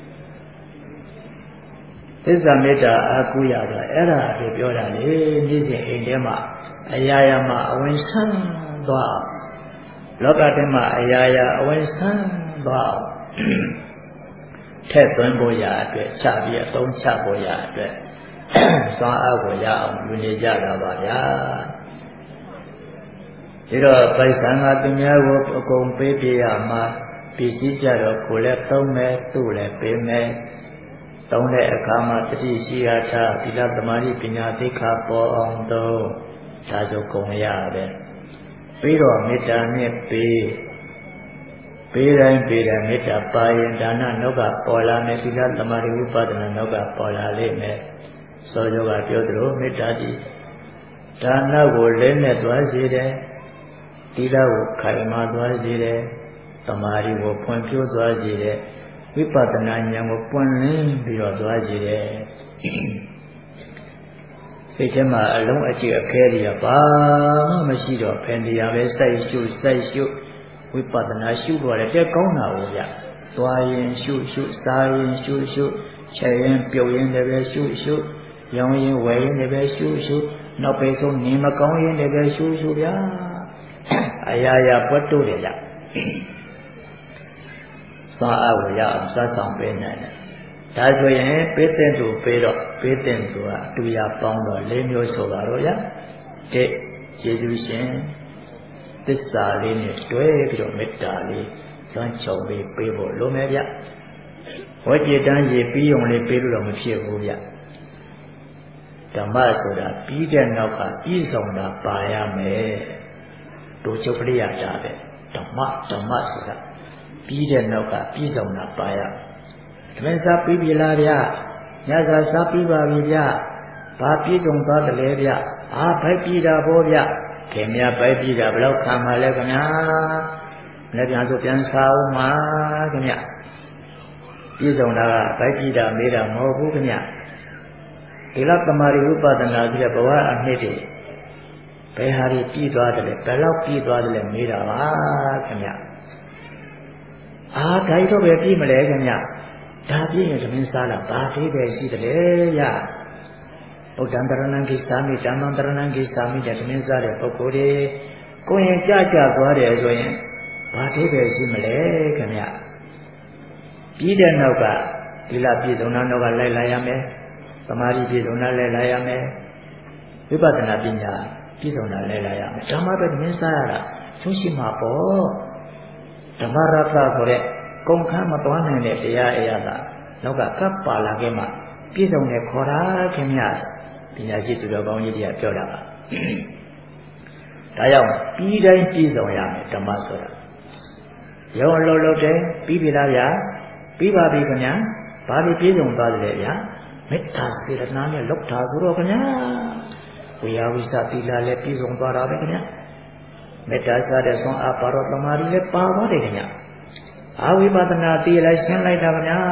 သစ္စာမေတ္တာအာကုရတာအဲ့ဒါကိုပြောတာလေနေ့စဉ်အိမ်ထဲမှာအရာရာမှာအဝင်ဆန်းသွားလောကထဲမှာအရာရာအဝင်ဆန်းသွားထက်သွင်းဖို့ရအတွက်ချပြီးအသုံးချဖို့ရအတွက်စွမ်းအားကိုရအောင်လူနေကြတာပါဗျာဒီတော့ပိုက်ဆံကသူများကိုအကုန်ပေးပြရမှာပစ္စည်းကြတော့ကိုလည်းသုံးမယ်သူ့လည်းပေးမယ်သုံးတဲ့အခါမှာတတိရှိရထားသီလသမာဓိပညာသိက္ခာပေါ်အောင်သုံးဒါဆိုကုန်ရပဲပြီးတော့မေတ္တာနဲ့ပေးပေးတိုင်းပေးတိုင်းမေတ္တာပါရင်ဒါနနောက်ကပေါ်လာမယ်သီလသမာဓိဝိပဿနာနောက်ကပေါ်လာလိမ့်မယ်စောယောကပြောသလိုမေတ္တာဒီဒါနကိုလည်းနဲ့သွားစေတယ်သီလကိုခိုင်မာသွားစေတယ်သမာဓိကိုဖွံ့ဖြိုးသွားစေတယ်ဝိပဿနာဉာဏ်ကိုပွင့်လင်းပြီးတော့သွားစေတယ်စိတ်ထဲမှာအလုံးအကျအခဲတွေကဘာမှမရှိတော့ဖန်တရားပဲစိုက်ရှုစိုက်ရှုဝိပဿနာရှုတော့တယ်တဲ့ကောင်းတာကိုဗျသွားရင်ရှုရှုစားရင်ရှုရှုချက်ရင်ပြုတ်ရင်လည်းပဲရှုရှုရောင်းရင်ဝယ်ရင်လည်းပဲရှုရှုနောက်ပဲဆုံးနေမကောင်းရင်လည်းပဲရှုရှုဗျာအရာရာပွတ်တို့တယ်ဗျစားအားကိုရအောင်စားဆောင်ပေးနိုင်တယ်ဒါဆိုရင်ပေးတဲ့သူပေးတော့ပေးတဲ့သူကအတူရပေါင်းတော့၄မျိုးဆိုပါတော့ဗျာတဲ့ယေရှုရှင်သစ္စာလေးနဲ့တွဲပြီးတော့မေတ္တာလေးလွှမ်းခြုံပြီးပေးဖို့လိုမယ်ဗျဝိจิตတန်းရေပြီးုံလေးပေးလို့တော့မဖြစ်ဘူးဗျဓမ္မဆိုတာပြီးတဲ့နောက်ကပြီးဆုံးတာပါရမယ်တို့ချုပ်ပရိယတာပဲဓမ္မဓမ္မဆိုတာပြီးတဲ့နောက်ကပြည်စုံတာပါရသမင်းစားပြီးပြီလားဗျညစာစားပြီးပါပြီဗျဘာပြည်စုံသွားတယ်လဲဗျအာဘိုက်ပြည်တာဘောဗျခင်ဗျာဘိုက်ပြည်တာဘယ်လောက်ခံပါလဲခင်ဗျာလည်းပြန်ဆိုပြန်စားဦးမှာခင်ဗျပြည်စုံတာကဘိုက်ပြည်တာမေးတာမဟုတ်ဘူးခင်ဗျဒီလောက်တမာရီဥပဒနာဆိုတဲ့ဘဝအနှစ်တွေဘယ်ဟာတွေပြည်သွားတယ်လဲဘယ်လောက်ပြည်သွားတယ်လဲမေးတာပါခင်ဗျအာဒါကြီးတော့ပဲပြည်မလဲခင်ဗျဒါပြည့်ရင်သမင်းစားလာဘာသေးပဲရှိတယ်လေရဗုဒ္ဓံတရဏံကိသာမိဓမ္မံတရဏံကိသာမိတဲ့သမင်းစားတဲ့ပုဂ္ဂိုလ်တွေကိုယ်ရင်ကြကြသွားတယ်ဆိုရင်ဘာသေးပဲရှိမလဲခင်ဗျပြီးတဲ့နောက်ကဒီလပြည့်စုံတဲ့နောက်ကလိုက်လာရမယ်သမာဓိပြည့်စုံတဲ့လိုက်လာရမယ်ဝိပဿနာပညာပြည့်စုံတဲ့လိုက်လာရမယ်ဓမ္မပဲသမင်းစားရတာဆုံးရှိမှာပေါ့ဓမ္မရသဆိုတဲ့ကုန်ခန်းမသွားနိုင်တဲ့တရားအရာကနောက်ကကပ်ပါလာခဲ့မှပြည့်စုံတဲ့ခေါ်တာခင်ဗျာပညာရှိသူတော်ကောင်းကြီးတွေကပြောတာပါဒါကြောင့်ပြီးတိုင်းပြည့်စုံရမယ်ဓမ္မဆိုတာရောလောလောတဲ့ပြီးပြီလားဗျာပြီးပါပြီခင်ဗျာဘာလို့ပြည့်စုံသွားတယ်ဗျာမေတ္တာစေတနာနဲ့လောက်တာဆိုတော့ခင်ဗျာဝိယဝိသတိလာလည်းပြည့်စုံသွားတာပဲခင်ဗျာမေတ္တာစားတဲ့ဆွမ်းအားပါတော့တမာရီလည်းပါသွားတယ်ခင်ဗျာအာဝိပဿနာတည်လိုက်ရှင်းလိုက်တာဗျာ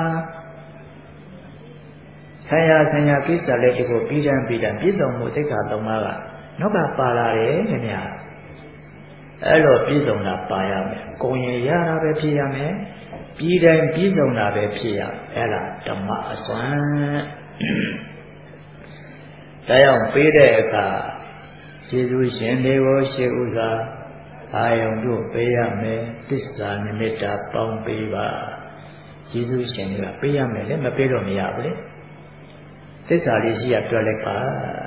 ဆရာဆရာကိစ္စလေးတခုပြီးတန်းပြီးတန်းပြည့်စုံမှုသိက္ခာသုံးပါးကနောက်ကပါလာတယ်ခင်ဗျာအဲ့လိုပြည့်စုံတာပါရမယ်ကိုယ်ရင်ရတာပဲဖြစ်ရမယ်ပြီးတိုင်းပြည့်စုံတာပဲဖြစ်ရအဲ့ဒါဓမ္မအစွမ်းဒါကြောင့်ပြီးတဲ့အခါယေရှုရှင်တွေကိုရှေးဥစွာအာယုံတို့ပေးရမယ်သစ္စာနိမိတ်တာပေါင်းပေးပါယေရှုရှင်တွေကပေးရမယ်လေမပေးတော့မရဘူးလေသစ္စာလေးရှိရပြောလိုက်ပါ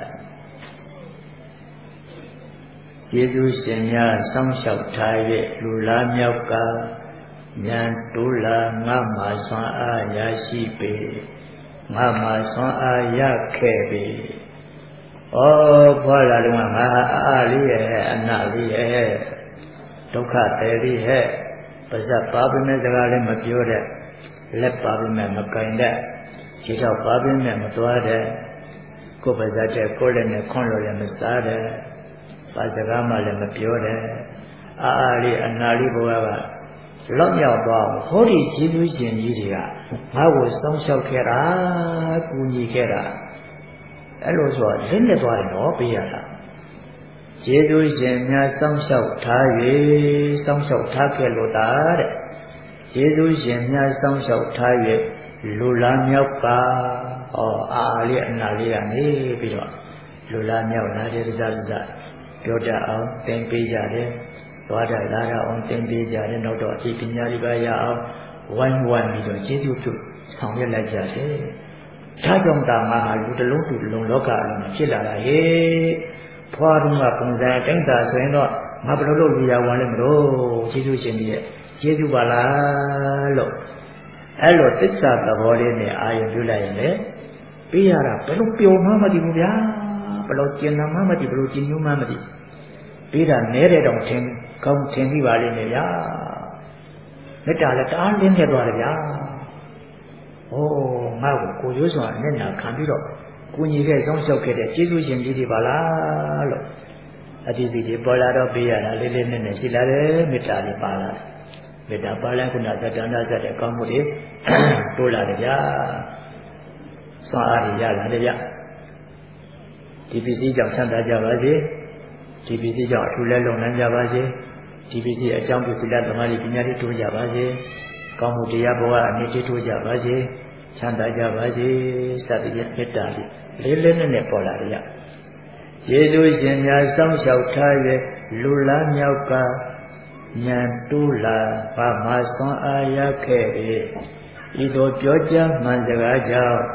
ယေရှုရှင်များစောင့်ရှောက်ထား၍လူလားမြောက်ကဉာဏ်တိုးလာငါမှဆွမ်းအားရရှိပေငါမှဆွမ်းအားရခဲ့ပေဩဘွာလာလုံးကငါအားလေးရဲ့အနလေးရဲ့ဒုက္ခတယ်လေးရဲ့ပါဇက်ပါပမဲ့စကားလည်းမပြောတဲ့လက်ပါပမဲ့မကင်တဲ့ခြေထောက်ပါပမဲ့မသွားတဲ့ကိုယ်ပါဇက်တဲ့ကိုယ်လည်းနဲ့ခွန့်လို့လည်းမစားတဲ့ပါစကားမှလည်းမပြောတဲ့အာအားလေးအနာလေးဘဝကလောက်မြောက်သွားဟောဒီကျေးဇူးရှင်ကြီးတွေကငါ့ကိုစောင့်ရှောက်ခဲ့တာကူညီခဲ့တာအဲ့လိုဆိုလင်းနေသွားတယ်နော်ပေးရတာကျေးဇူးရှင်များစောင့်ရှောက်ထား၍စောင့်ရှောက်ထားခဲ့လို့တာတဲ့ကျေးဇူးရှင်များစောင့်ရှောက်ထား၍လူလားမြောက်ကဩအာလေးအနာလေးကနေပြီးတော့လူလားမြောက်လာတဲ့စစပြောတတ်အောင်သင်ပေးကြတယ်သွားတာလာတာအောင်သင်ပေးကြတယ်နောက်တော့အဖြစ်ပညာတွေပါရအောင်ဝိုင်းဝန်းပြီးတော့ကျေးဇူးပြုဆောင်ရွက်လိုက်ကြတယ်ဒါကြောင့်တာငါဟာလူတစ်လုံးသူတစ်လုံးလောကအလုံးဖြစ်လာတာဟေ့ဖွားတော့ကပုံစံအတိုင်းသာဆိုရင်တော့ငါဘယ်လိုလုပ်လူရဝန်လဲမလို့ကျေးဇူးရှင်ကြီးရဲ့ကျေးဇူးပါလားလို့အဲ့လိုသစ္စာသဘောလေးနဲ့အာရုံပြုလိုက်ရင်လေပေးရတာဘယ်လိုပျော်မှမသိဘူးဗျာဘယ်လိုကျင်နာမှမသိဘယ်လိုကျင်ညွှန်းမှမသိပေးတာနဲတဲ့တောင်ထင်ကောင်းထင်ပြီးပါလိမ့်မယ်ဗျာမေတ္တာလည်းတအားလင်းနေသွားတယ်ဗျာဩငါ့ကိုကိုရိုးစွာနဲ့နာခံပြီးတော့ကိုညီခဲ့စောင့်ရှောက်ခဲ့တဲ့ကျေးဇူးရှင်ကြီးတွေပါလားလို့အတိအကျပေါ်လာတော့ပေးရတာလေးလေးနဲ့နဲ့ရှိလာတယ်မေတ္တာလေးပါလာတယ်မေတ္တာပါလဲခုနသတ္တန္တဇတ်တဲ့အကောင်းမှုတွေတိုးလာတယ်ဗျာစွမ်းအားတွေရလာတယ်ဗျဒီပစ္စည်းကြောင့်ဆန္ဒကြပါစေဒီပစ္စည်းကြောင့်အထူးလဲလုံနိုင်ကြပါစေဒီပစ္စည်းအကြောင်းပြုသီလသမာဓိပညာတွေတိုးကြပါစေကောင်းမှုတရားဘဝအမြင့်တိုးကြပါစေချမ်းသာကြပါစေစသဖြင့်မေတ္တာလေးလေးလေးနဲ့ပေါ်လာတယ်ကျေးဇူးရှင်များစောင့်ရှောက်ထား၍လူလားမြောက်ကဉာဏ်တိုးလာဘာမှဆွမ်းအားရခဲ့၏ဤသို့ပြောကြားမှန်စကားကြောင့်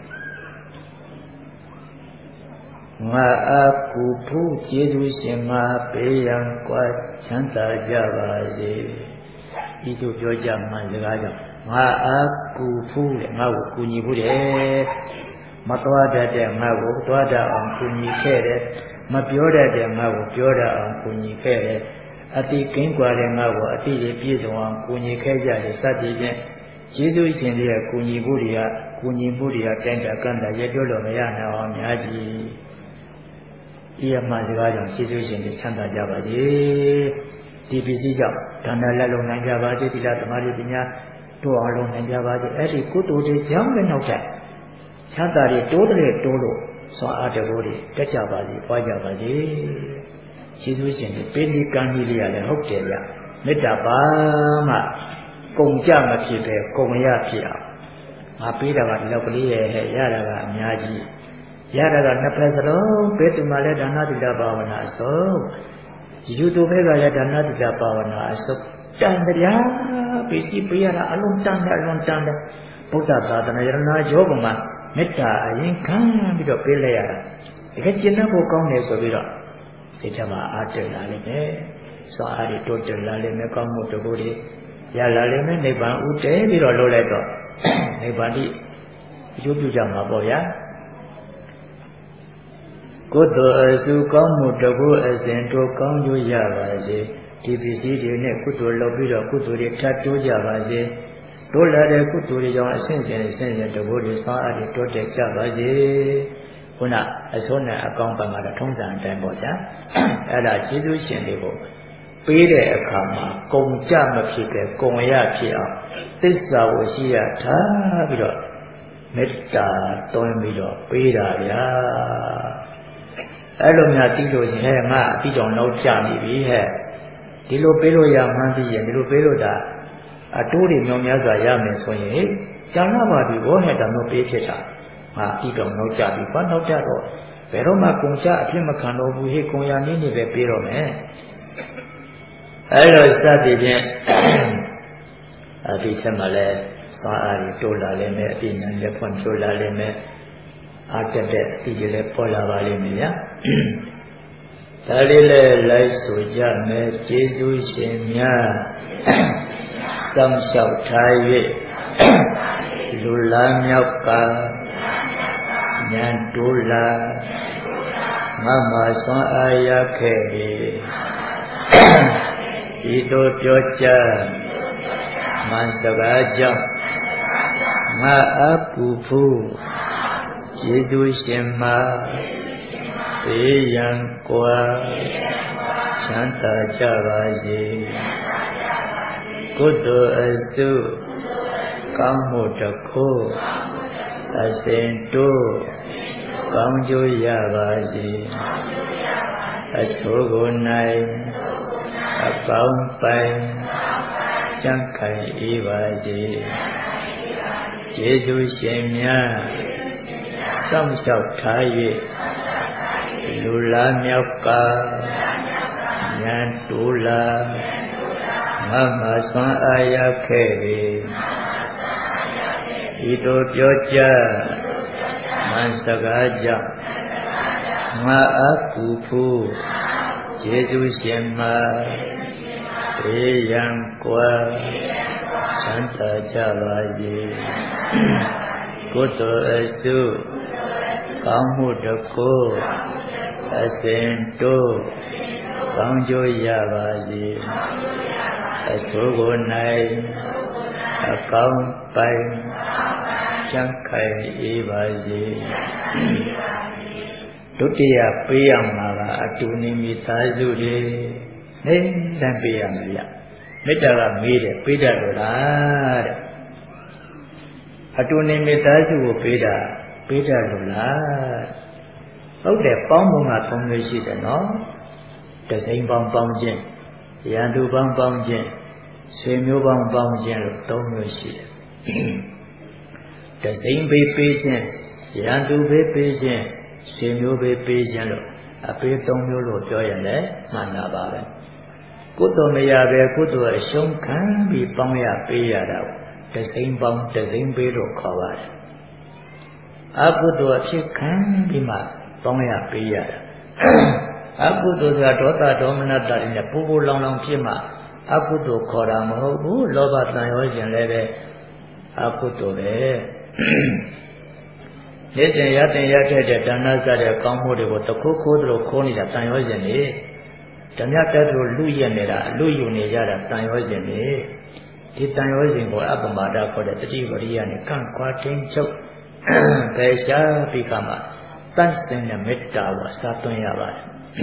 ငါအကူဖို့ကျေးဇူးရှင်မှာပေးရန်ကွာချမ်းသာကြပါစေဤသို့ပြောကြားမှန်စကားကြောင့်ငါအကူဖို့လေငါ့ကိုကူညီဖို့တယ်မသွားတတ်တဲ့ငါ့ကိုသွားတတ်အောင်ကူညီခဲ့တယ်မပြောတတ်တဲ့ငါ့ကိုပြောတတ်အောင်ကူညီခဲ့တယ်အတိကင်းကွာတဲ့ငါ့ကိုအတိတွေပြည့်စုံအောင်ကူညီခဲ့ကြတဲ့စသည်ဖြင့်ကျေးဇူးရှင်တွေရဲ့ကူညီမှုတွေကကူညီမှုတွေကတိုင်းတာကန့်တာရတွလို့မရနိုင်အောင်အများကြီးဒီအမှန်စကားကြောင့်ကျေးဇူးရှင်တွေချမ်းသာကြပါစေဒီပစ္စည်းကြောင့်ဒါနလက်လုံးနိုင်ကြပါစေသီလသမာဓိပညာတို့အောင်လုံးနိုင်ကြပါစေအဲ့ဒီကုသိုလ်တွေကြောင့်လည်းနောက်ထပ်ချမ်းသာတွေတိုးတယ်တိုးလို့စွာအားတဘောတွေတက်ကြပါစေပွားကြပါစေကျေးဇူးရှင်တွေပေးဒီကံကြီးလေးရတယ်ဟုတ်တယ်ဗျမေတ္တာပါမှကုန်ကြမဖြစ်ပဲကုန်ရဖြစ်အောင်ငါပေးတာကဒီလောက်ကလေးရဲ့ဟဲ့ရတာကအများကြီးရတာကနှစ်ဖက်စလုံးဘယ်သူမှလည်းဒါနသီလဘာဝနာအစုံယူတူဘက်ကလည်းဒါနသီလဘာဝနာအစုံတန်တရားပစ္စည်းပေးရတာအလုံးတန်တယ်အလုံးတန်တယ်ဗုဒ္ဓသာသနာယရနာကျောပေါ်မှာမေတ္တာအရင်ခံပြီးတော့ပေးလိုက်ရတာတကယ်ကျင့်တဲ့ကိုကောင်းတယ်ဆိုပြီးတော့စိတ်ထဲမှာအားတက်လာလိမ့်မယ်စွာအားတွေတိုးတက်လာလိမ့်မယ်ကောင်းမှုတကူတွေရလာလိမ့်မယ်နိဗ္ဗာန်ဥတည်ပြီးတော့လို့လိုက်တော့နိဗ္ဗာန်တိအကျိုးပြုကြမှာပေါ့ဗျာကုသိုလ်အစုကောင်းမှုတကူအစဉ်တို့ကောင်းကျိုးရပါစေဒီပစ္စည်းတွေနဲ့ကုသိုလ်လုပ်ပြီးတော့ကုသိုလ်တွေထပ်တိုးကြပါစေတိုးလာတဲ့ကုသိုလ်တွေကြောင့်အစဉ်စဉ်အစဉ်စဉ်တကူတွေစွာအားတွေတိုးတက်ကြပါစေခုနအစိုးနဲ့အကောင်းဘက်မှာတော့ထုံးစံအတိုင်းပေါ့ဗျာအဲ့ဒါကျေးဇူးရှင်တွေကိုပေးတဲ့အခါမှာကုန်ကြမဖြစ်ပဲကုန်ရဖြစ်အောင်သစ္စာကိုရှိရထားပြီးတော့မေတ္တာတွန်းပြီးတော့ပေးတာဗျာအဲ့လိုများသိလို့ရှိရင်ငါအပြီးတော်နောက်ကြနေပြီဟဲ့ဒီလိုပေးလို့ရမှန်းသိရင်ဒီလိုပေးလို့ဒါအတိုးတွေမြောင်များစွာရမယ်ဆိုရင်ကျန်လာပါပြီဘောနဲ့ဒါမျိုးပေးဖြစ်တာငါအပြီးတော်နောက်ကြပြီဘာနောက်ကြတော့ဘယ်တော့မှကုန်ကြအဖြစ်မခံတော့ဘူးဟေ့ကုန်ရနည်းနေပဲပေးတော့မယ်အဲ့လိုစသည်ဖြင့်အဒီချက်မှလည်းစွာအားတွေတိုးလာလိမ့်မယ်အပြည့်ဉာဏ်လည်းဖွံ့ဖြိုးလာလိမ့်မယ်အားတက်တဲ့အတိကျလည်းပေါ်လာပါလိမ့်မယ်ဗျာဒါလေးလည်းလိုက်ဆိုကြမယ်ကျေးဇူးရှင်များစောင့်ရှောက်ထား၍လူလာမြောက်ကဉာဏ်တိုးလာငါမှစွမ်းအားရခဲ့၏ဤသို့ပြောကြားမှန်စကားကြောင့်ငါအပူဖူးကျေးဇူးရှင်မှာပေရန်ကွာချမ်းသာကြပါစေကုသိုလ်အစုကောင်းမှုတစ်ခုအစဉ်တိုးကောင်းကျိုးရပါစေအဆိုးကိုနိုင်အပေါင်းပိုင်ကြံ့ခိုင်အေးပါစေကျေးဇူးရှင်များစောင့်ရှောက်ထား၍လူလာမြောက်ကဉာဏ်တိုးလာငါမှစွမ်းအားရခဲ့၏ဤသို့ပြောကြားမှန်စကားကြောင့်ငါအကူဖူးကျေးဇူးရှင်မှာပေရန်ကွာချမ်းသာကြပါစေကုသိုလ်အစုကောင်းမှုတစ်ခုအစဉ်တိုးကောင်းကျိုးရပါစေအဆိုးကိုနိုင်အကောင်းပိုင်ချမ်းခိုင်အေးပါစေဒုတိယပေးရမှာကအတူနေမိသားစုတွေနေတန်းပေးရမှာရမေတ္တာကမေးတယ်ပေးတတ်လို့လားတဲ့အတူနေမိသားစုကိုပေးတာပေးတတ်လို့လားဟုတ်တယ်ပေါင်းပုံကသုံးမျိုးရှိတယ်နော်တစိမ့်ပေါင်းပေါင်းခြင်းရန်သူပေါင်းပေါင်းခြင်းဆွေမျိုးပေါင်းပေါင်းခြင်းလို့သုံးမျိုးရှိတယ်တစိမ့်ပေးပေးခြင်းရန်သူပေးပေးခြင်းဆွေမျိုးပေးပေးခြင်းလို့အပေးသုံးမျိုးလို့ပြောရင်လည်းမှန်တာပါပဲကုသိုလ်မရပဲကုသိုလ်အရှုံးခံပြီးပေါင်းရပေးရတာတစိမ့်ပေါင်းတစိမ့်ပေးလို့ခေါ်ပါတယ်အကုသိုလ်အဖြစ်ခံပြီးမှပေါင်းရပေးရတာအကုသိုလ်ဆိုတာဒေါသဒေါမနတတွေနဲ့ပူပူလောင်လောင်ဖြစ်မှအကုသိုလ်ခေါ်တာမဟုတ်ဘူးလောဘတန်ရောရှင်လည်းပဲအကုသိုလ်ပဲနေ့စဉ်ရတဲ့ရတဲ့ဒါနစတဲ့ကောင်းမှုတွေကိုတခုခိုးသလိုခိုးနေတာတန်ရောရှင်နေဓမြတတ်တို့လူရက်နေတာလူယူနေကြတာတန်ရောစဉ်နေဒီတန်ရောစဉ်ကိုအပမာဒခေါ်တဲ့တတိဝရိယနဲ့ကန့်ကွာတင်းချုပ်ဘယ်ရှားပြီးကမှတန့်စင်တဲ့မေတ္တာကိုစာသွင်းရပါတယ်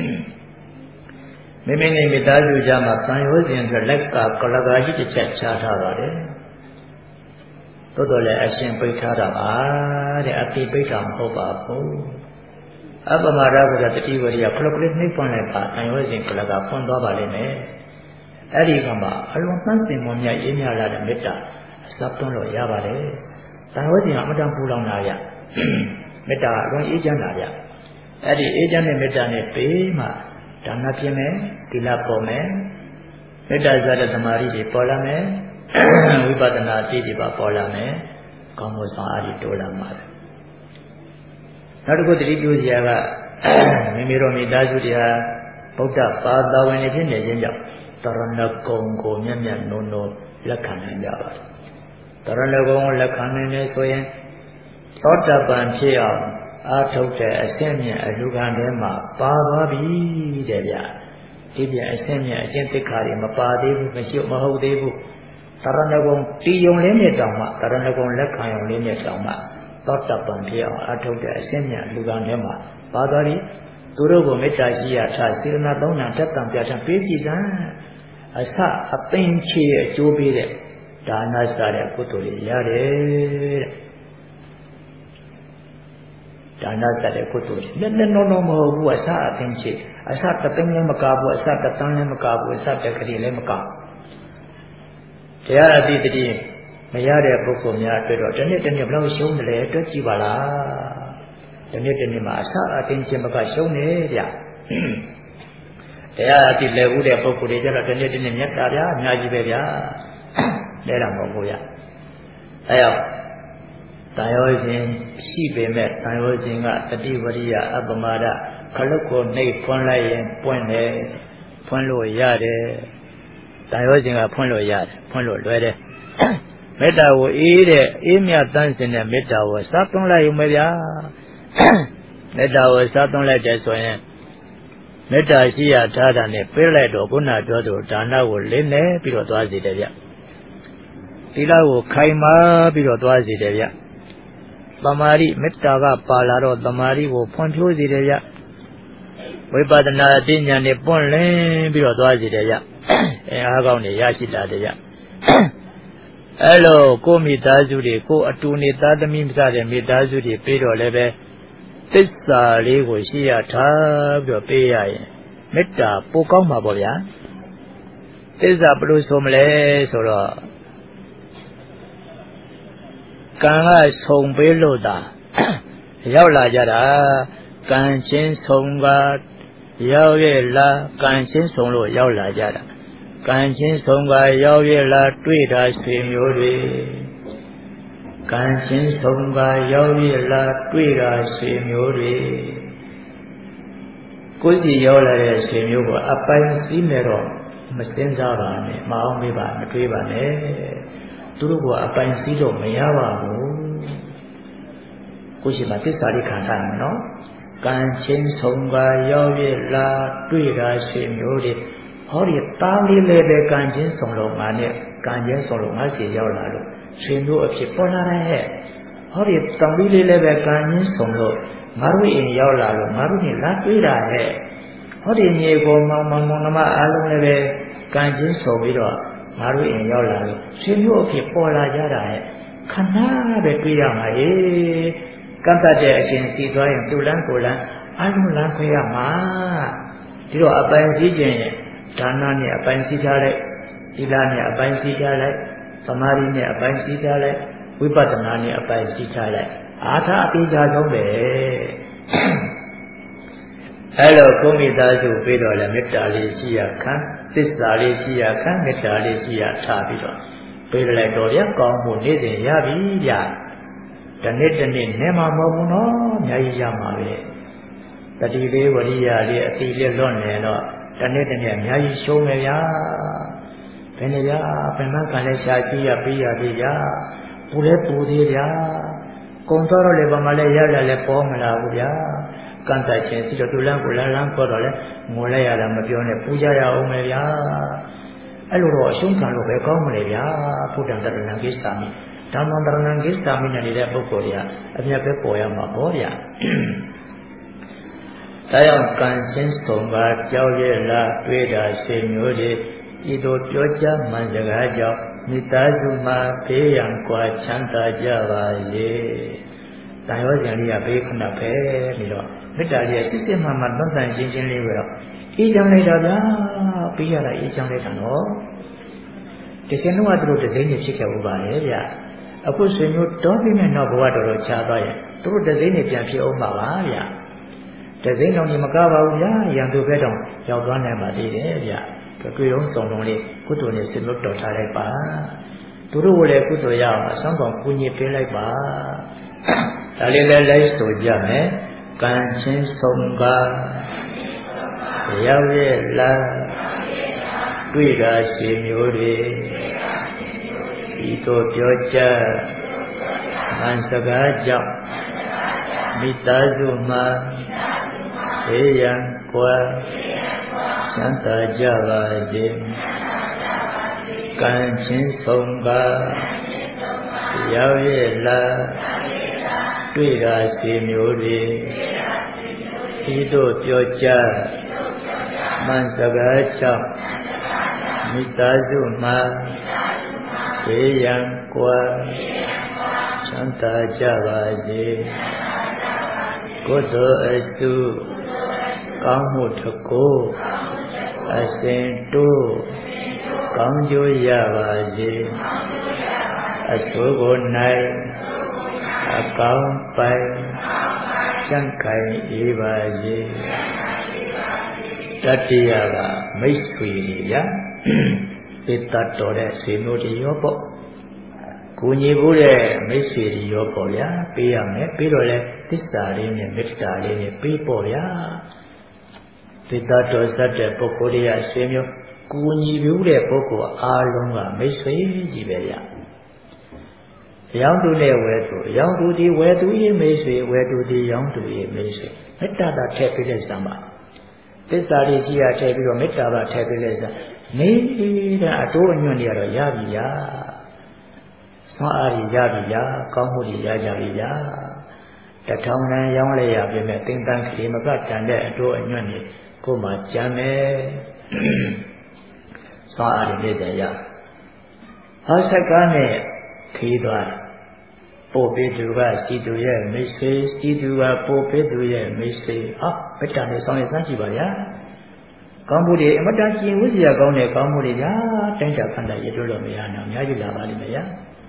မိမိနဲ့မိသားစုကြားမှာတန်ရောစဉ်အတွက်လက်ကကလကာကြီးတစ်ချက်ချထားပါတယ်သို့တော်လည်းအရှင်ပိတ်ထားတာပါတဲ့အတိပိတ်တာမဟုတ်ပါဘူးအပမာဒကတတိဝရိယခလုတ်ကလေးနှိပ်ပွန်လိုက်ပါတန်ရောစဉ်ကလကာဖွင့်သွားပါလိမ့်မယ်အဲ့ဒီကမှအလွန်သန့်စင်မွန်မြတ်အေးမြလာတဲ့မေတ္တာအစပ်သွင်းလို့ရပါတယ်တန်ရောစဉ်ကအမတန်ပူလောင်တာရမေတ္တာအလွန်အေးချမ်းတာရအဲ့ဒီအေးချမ်းတဲ့မေတ္တာနဲ့ပေးမှဒါနဖြစ်မယ်သီလပေါ်မယ်မေတ္တာစတဲ့သမာဓိတွေပေါ်လာမယ်ဝိပဿနာသိတွေပါပေါ်လာမယ်ကောင်းမှုဆောင်အားတွေတိုးလာမှာပဲနောက်တစ်ခုတတိပြုစရာကမိမိတို့မိသားစုတွေဟာဗုဒ္ဓဘာသာဝင်တွေဖြစ်နေခြင်းကြောင့်တရဏဂုံကိုမျက်မျက်နှုံနှုံလက်ခံနိုင်ကြပါတယ်တရဏဂုံကိုလက်ခံနိုင်နေဆိုရင်သောတပန်ဖြစ်အောင်အားထုတ်တဲ့အဆင့်မြင့်အလူခံထဲမှာပါသွားပြီတဲ့ဗျဒီပြန်အဆင့်မြင့်အရှင်းသိက္ခာတွေမပါသေးဘူးမရှိမဟုတ်သေးဘူးတရဏဂုံတီယုံလေးနဲ့တောင်မှတရဏဂုံလက်ခံယုံလေးနဲ့တောင်မှသောတပန်ဖြစ်အောင်အားထုတ်တဲ့အဆင့်မြင့်အလူခံထဲမှာပါသွားပြီသူတို့ကိုမေတ္တာရှိရထားစေတနာသုံးနာတက်တံပြဋ္ဌာန်းပေးကြည့်စမ်းအစအသိဉ္ချေရဲ့အကျိုးပေးတဲ့ဒါနစတဲ့ကုသိုလ်တွေရတယ်တဲ့ဒါနစတဲ့ကုသိုလ်တွေလက်လက်နော်နော်မဟုတ်ဘူးအစအသိဉ္ချေအစတသိန်းလည်းမကဘူးအစတသန်းလည်းမကဘူးအစတခရီလည်းမကတရားအတိတတိမရတဲ့ပုဂ္ဂိုလ်များအတွက်တော့တစ်နှစ်တစ်နှစ်ဘယ်လောက်ရှုံးတယ်လဲတွက်ကြည့်ပါလားဒီနေ့ဒီနေ့မှာအစအသိဉ္ချေမကရှုံးနေဗျတရားအတိလည်းဥတဲ့ပုဂ္ဂိုလ်တွေကျတော့ဒီနေ့ဒီနေ့မြတ်တာဗျာအများကြီးပဲဗျာလဲတာမဟုတ်ဘူးဗျအဲရောက်တန်ရောစဉ်ရှိပေမဲ့တန်ရောစဉ်ကတတိဝရိယအပမာဒခလုတ်ကိုနှိပ်ဖွင့်လိုက်ရင်ပွင့်တယ်ဖွင့်လို့ရတယ်တန်ရောစဉ်ကဖွင့်လို့ရတယ်ဖွင့်လို့လွယ်တယ်မေတ္တာကိုအေးတဲ့အေးမြတ်တန်းစင်တဲ့မေတ္တာကိုစားသွင်းလိုက်ရုံပဲဗျာမေတ္တာကိုစားသွင်းလိုက်တယ်ဆိုရင်မေတ္တာရှိရထားတာနဲ့ပေးလိုက်တော့ခုနပြောသူဒါနကိုလင်းနေပြီးတော့သွားစေတယ်ဗျသီလကိုခိုင်မာပြီးတော့သွားစေတယ်ဗျသမာဓိမေတ္တာကပါလာတော့သမာဓိကိုဖွံ့ဖြိုးစေတယ်ဗျဝိပဿနာအသိဉာဏ်နဲ့ပွင့်လင်းပြီးတော့သွားစေတယ်ဗျအဲအားကောင်းနေရရှိတာတယ်ဗျအဲ့လိုကိုမိသားစုတွေကိုအတူနေသားသမီးမစတဲ့မိသားစုတွေပြီးတော့လည်းပဲသစ္စာလေးကိုရှိရထားပြီးတော့ပေးရရင်မေတ္တာပိုကောင်းမှာပေါ့ဗျာသစ္စာဘယ်လိုဆိုမလဲဆိုတော့ကံကဆုံပေးလို့သာရောက်လာကြတာကံချင်းဆုံကရောက်ရဲ့လားကံချင်းဆုံလို့ရောက်လာကြတာကံချင်းဆုံကရောက်ရဲ့လားတွေ့တာဆွေမျိုးတွေကံချင်းဆုံးကရောက်ရလားတွေ့တာဆွေမျိုးတွေကိုယ်စီရောက်လာတဲ့ဆွေမျိုးကိုအပိုင်စီးနေတော့မစင်စားပါနဲ့မအောင်မေးပါမတွေးပါနဲ့သူတို့ကအပိုင်စီးတော့မရပါဘူးကိုယ်ရှိမှသစ္စာလေးခံထားမယ်နော်ကံချင်းဆုံးကရောက်ရလားတွေ့တာဆွေမျိုးတွေဟောဒီတားလေးလေးပဲကံချင်းဆုံးလို့ငါနဲ့ကံချင်းဆုံးလို့ငါစီရောက်လာလို့ဆွေမျိုးအဖြစ်ပေါ်လာတဲ့ဟဲ့ဟောဒီတောင်ပြီးလေးလည်းပဲကံချင်းဆုံးလို့ငါတို့အိမ်ရောက်လာလို့ငါတို့နဲ့လာတွေ့တာဟဲ့ဟောဒီမြေကိုမောင်မောင်နှမအားလုံးလည်းပဲကံချင်းဆုံးပြီးတော့ငါတို့အိမ်ရောက်လာလို့ဆွေမျိုးအဖြစ်ပေါ်လာကြတာဟဲ့ခဏပဲတွေ့ရမှာဟေ့ကံတတ်တဲ့အရှင်စီသွားရင်သူ့လန်းကိုလန်းအားလုံးလန်းခွဲရမှာဒီတော့အပိုင်စည်းခြင်းရဲ့ဒါနနဲ့အပိုင်စည်းထားလိုက်သီလနဲ့အပိုင်စည်းထားလိုက်သမာဓိနဲ့အပိုင်စည်းထားလိုက်ဝိပဿနာနဲ့အပိုင်စည်းထားလိုက်အာထာအပိဓာဆုံးပဲအဲ့လိုကိုမိသားစုပြီးတော့လည်းမေတ္တာလေးရှိရခံသစ္စာလေးရှိရခံမေတ္တာလေးရှိရထားပြီးတော့ပြီးလိုက်တော့ရကောင်းမှုနေ့စဉ်ရပြီဗျတနေ့တနေ့နဲ့မှမဟုတ်ဘူးနော်အများကြီးရမှာပဲတတိလေးဝရိယလေးအတိလေးလွတ်နေတော့တနေ့တနေ့အများကြီးရှုံးမယ်ဗျာဘယ်နဲ့ဗျာဘယ်မှကလည်းရှာကြည့်ရပေးရသေးဗျာပူလဲပူသေးဗျာကုံတော်တော့လည်းဘာမှလည်းရရလည်းပေါ်မလာဘူးဗျာကန့်သက်ခြင်းပြီးတော့သူလမ်းကိုလမ်းလမ်းခေါ်တော့လဲငိုလိုက်ရတာမပြောနဲ့ပူကြရအောင်မယ်ဗျာအဲ့လိုတော့အရှုံးခံလို့ပဲကောင်းမလဲဗျာဘုဒ္ဓံတရဏံကိစ္ဆာမိဓမ္မံတရဏံကိစ္ဆာမိနဲ့နေတဲ့ပုဂ္ဂိုလ်တွေကအမြတ်ပဲပေါ်ရမှာပေါ့ဗျာဒါကြောင့်ကံချင်းဆုံးပါကြောက်ရလားတွေ့တာဆွေမျိုးတွေဤသို့ပြောကြားမှန်စကားကြောင့်မိသားစုမှာဘေးရန်ကွာချမ်းသာကြပါစေ။တာရောဇန်လေးကဘေးခဏပဲပြီးတော့မေတ္တာလေးစစ်စစ်မှန်မှန်သွန်သင်ရှင်းရှင်းလေးပဲတော့အေးချမ်းလိုက်တာဗျာပြီးရတာအေးချမ်းလိုက်တာနော်။ဒီစင်တော့သူတို့တသိန်းနေဖြစ်ခဲ့ဥပါလေဗျာ။အခုဆွေမျိုးတောပြီးမဲ့နောက်ဘဝတော်တော်ချသွားရင်သူတို့တသိန်းနေပြန်ဖြစ်အောင်ပါပါဗျာ။တသိန်းတော်ကြီးမကားပါဘူးဗျာ။ရန်သူဘက်တော့ရောက်သွားနိုင်ပါသေးတယ်ဗျာ။တွေ့ရုံစုံလုံးလေးကုသိုလ်နဲ့စင်လို့တော်ထားလိုက်ပါသူတို့ကိုလည်းကုသိုလ်ရအောင်အဆောင်ကောင်ကူညီပေးလိုက်ပါဒါလေးလည်းလိုက်ဆိုကြမယ်ကံချင်းဆုံးကားရောက်ရဲ့လားတွေ့တာရှိမျိုးတွေဒီတို့ပြောကြမှန်စကားကြောင့်မိသားစုမှာဘေးရန်ကွာချမ်းသာကြပါစေကံချင်းဆုံးပါရောက်ရဲ့လားတွေ့တာစီမျိုးတွေဒီတို့ပြောကြမှန်စကားကြောင့်မိသားစုမှာဘေးရန်ကွာချမ်းသာကြပါစေကုသိုလ်အစုကောင်းမှုတကူအစဉ်တို့ကောင်းကျိုးရပါစေအဆိုးကို၌အကောင်းပိုင်စံခိုင်အေးပါစေတတိယကမိတ်ဆွေတွေရပေတတ်တော်တဲ့ဆွေမျိုးတွေရောပေါ့ကိုညီဖို့တဲ့မိတ်ဆွေတွေရောပေါ့ဗျာပေးရမယ်ပြီးတော့လဲသစ္စာလေးနဲ့မေတ္တာလေးနဲ့ပေးပေါ့ဗျာသေတ္တတော်စတဲ့ပုဂ္ဂိုလ်တွေအဆွေမျိုးကိုညီပြုတဲ့ပုဂ္ဂိုလ်အားလုံးကမိတ်ဆွေကြီးပဲဗျ။ရောင်သူနဲ့ဝဲသူရောင်သူဒီဝဲသူရဲ့မိတ်ဆွေဝဲသူဒီရောင်သူရဲ့မိတ်ဆွေမေတ္တာတာထည့်ပေးလိုက်စမ်းပါ။သစ္စာလေးရှိရထည့်ပြီးတော့မေတ္တာပါထည့်ပေးလိုက်စမ်းနေတဲ့အတိုးအညွန့်တွေကတော့ရပြီဗျာ။ဆွမ်းအားတွေရပြီဗျာ။ကောင်းမှုတွေရကြပြီဗျာ။တထောင်တန်ရောင်းလဲရပြီမဲ့သင်္တန်ခရီမကတန်တဲ့အတိုးအညွန့်တွေကိုမှကြမ်းမယ်။သွားအားရတဲ့ရဟောဆက်ကားနဲ့ခီးသွားပို့ပေးသူကစီသူရဲ့မိတ်ဆွေစီသူကပို့ပေးသူရဲ့မိတ်ဆွေဟာမေတ္တာနဲ့ဆောင်ရစမ်းရှိပါဗျာကောင်းမှုတွေအမတန်ကျင်ဝိဇ္ဇာကောင်းတဲ့ကောင်းမှုတွေဗျာတိုင်းတာခန္ဓာရတို့လို့မရနိုင်အများကြီးလာပါလိမ့်မယ်ဗျာ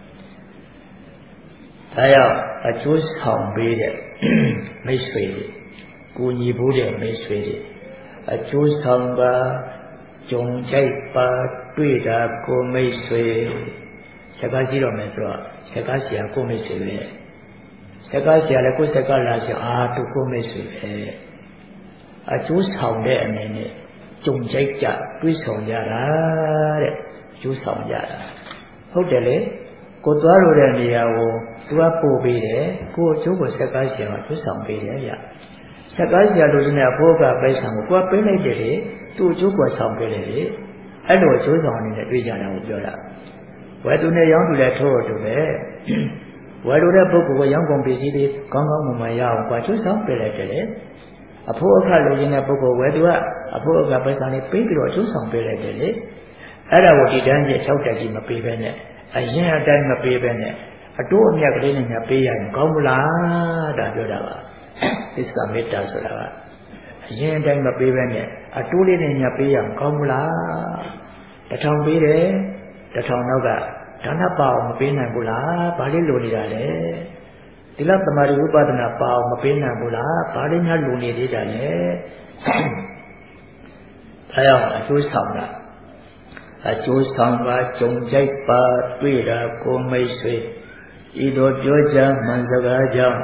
ဒါရောက်အကျိုးဆောင်ပေးတဲ့မိတ်ဆွေတွေကိုညီဖို့တဲ့မိတ်ဆွေတွေအကျိုးဆောင်ပါကြုံကြိုက်ပါတွေ့တာကိုမိတ်ဆွေစကားရှိတော့မယ်ဆိုတော့စကားဆရာကိုမိတ်ဆွေပဲစကားဆရာလည်းကိုစကားလာဆိုအာသူကိုမိတ်ဆွေပဲအကျိုးဆောင်တဲ့အနေနဲ့ကြုံကြိုက်ကြတွေ့ဆောင်ကြတာတဲ့ကျိုးဆောင်ကြတာဟုတ်တယ်လေကိုသွားလို့တဲ့နေရာကိုသူကပို့ပေးတယ်ကိုအကျိုးကိုစကားဆရာကကျိုးဆောင်ပေးတယ်ဗျစကားဆရာတို့လည်းအဖို့ကပိုက်ဆံကိုကိုကပေးလိုက်တယ်လေသူ့အကျိုးကိုဆောင်ပေးတယ်လေအဲ့လိုအကျိုးဆောင်အနေနဲ့တွေ့ကြတာကိုပြောတာဝယ်သူနဲ့ရောင်းသူလည်းထိုးတူပဲဝယ်လို့တဲ့ပုဂ္ဂိုလ်ကရောင်းကုန်ပစ္စည်းတွေကောင်းကောင်းမွန်မွန်ရအောင်ကွာကျိုးဆောင်ပေးလိုက်တယ်လေအဖို့အခလိုချင်တဲ့ပုဂ္ဂိုလ်ဝယ်သူကအဖို့အခပိုက်ဆံလေးပေးပြီးတော့ကျိုးဆောင်ပေးလိုက်တယ်လေအဲ့ဒါကိုဒီတန်းကြီး၆တက်ကြီးမပေးဘဲနဲ့အရင်အတိုင်းမပေးဘဲနဲ့အတိုးအမြတ်ကလေးနဲ့ပေးရရင်ကောင်းမလားဒါပြောတာပါသစ္စာမေတ္တာဆိုတာကအရင်အတိုင်းမပေးဘဲနဲ့အတိုးလေးနဲ့ညပေးရရင်ကောင်းမလားတထောင်ပေးတယ်တထောင်နောက်ကဒါနပါအောင်မပေးနိုင်ဘူးလားဘာလေးလိုနေတာလဲသီလသမာဓိဥပဒနာပါအောင်မပေးနိုင်ဘူးလားဘာလေးများလိုနေသေးတာလဲဒါကြောင့်အကျိုးဆောင်တာအကျိုးဆောင်ပါကြုံကြိုက်ပါတွေ့တာကိုမိတ်ဆွေဤသို့ပြောကြမှန်စကားကြောင့်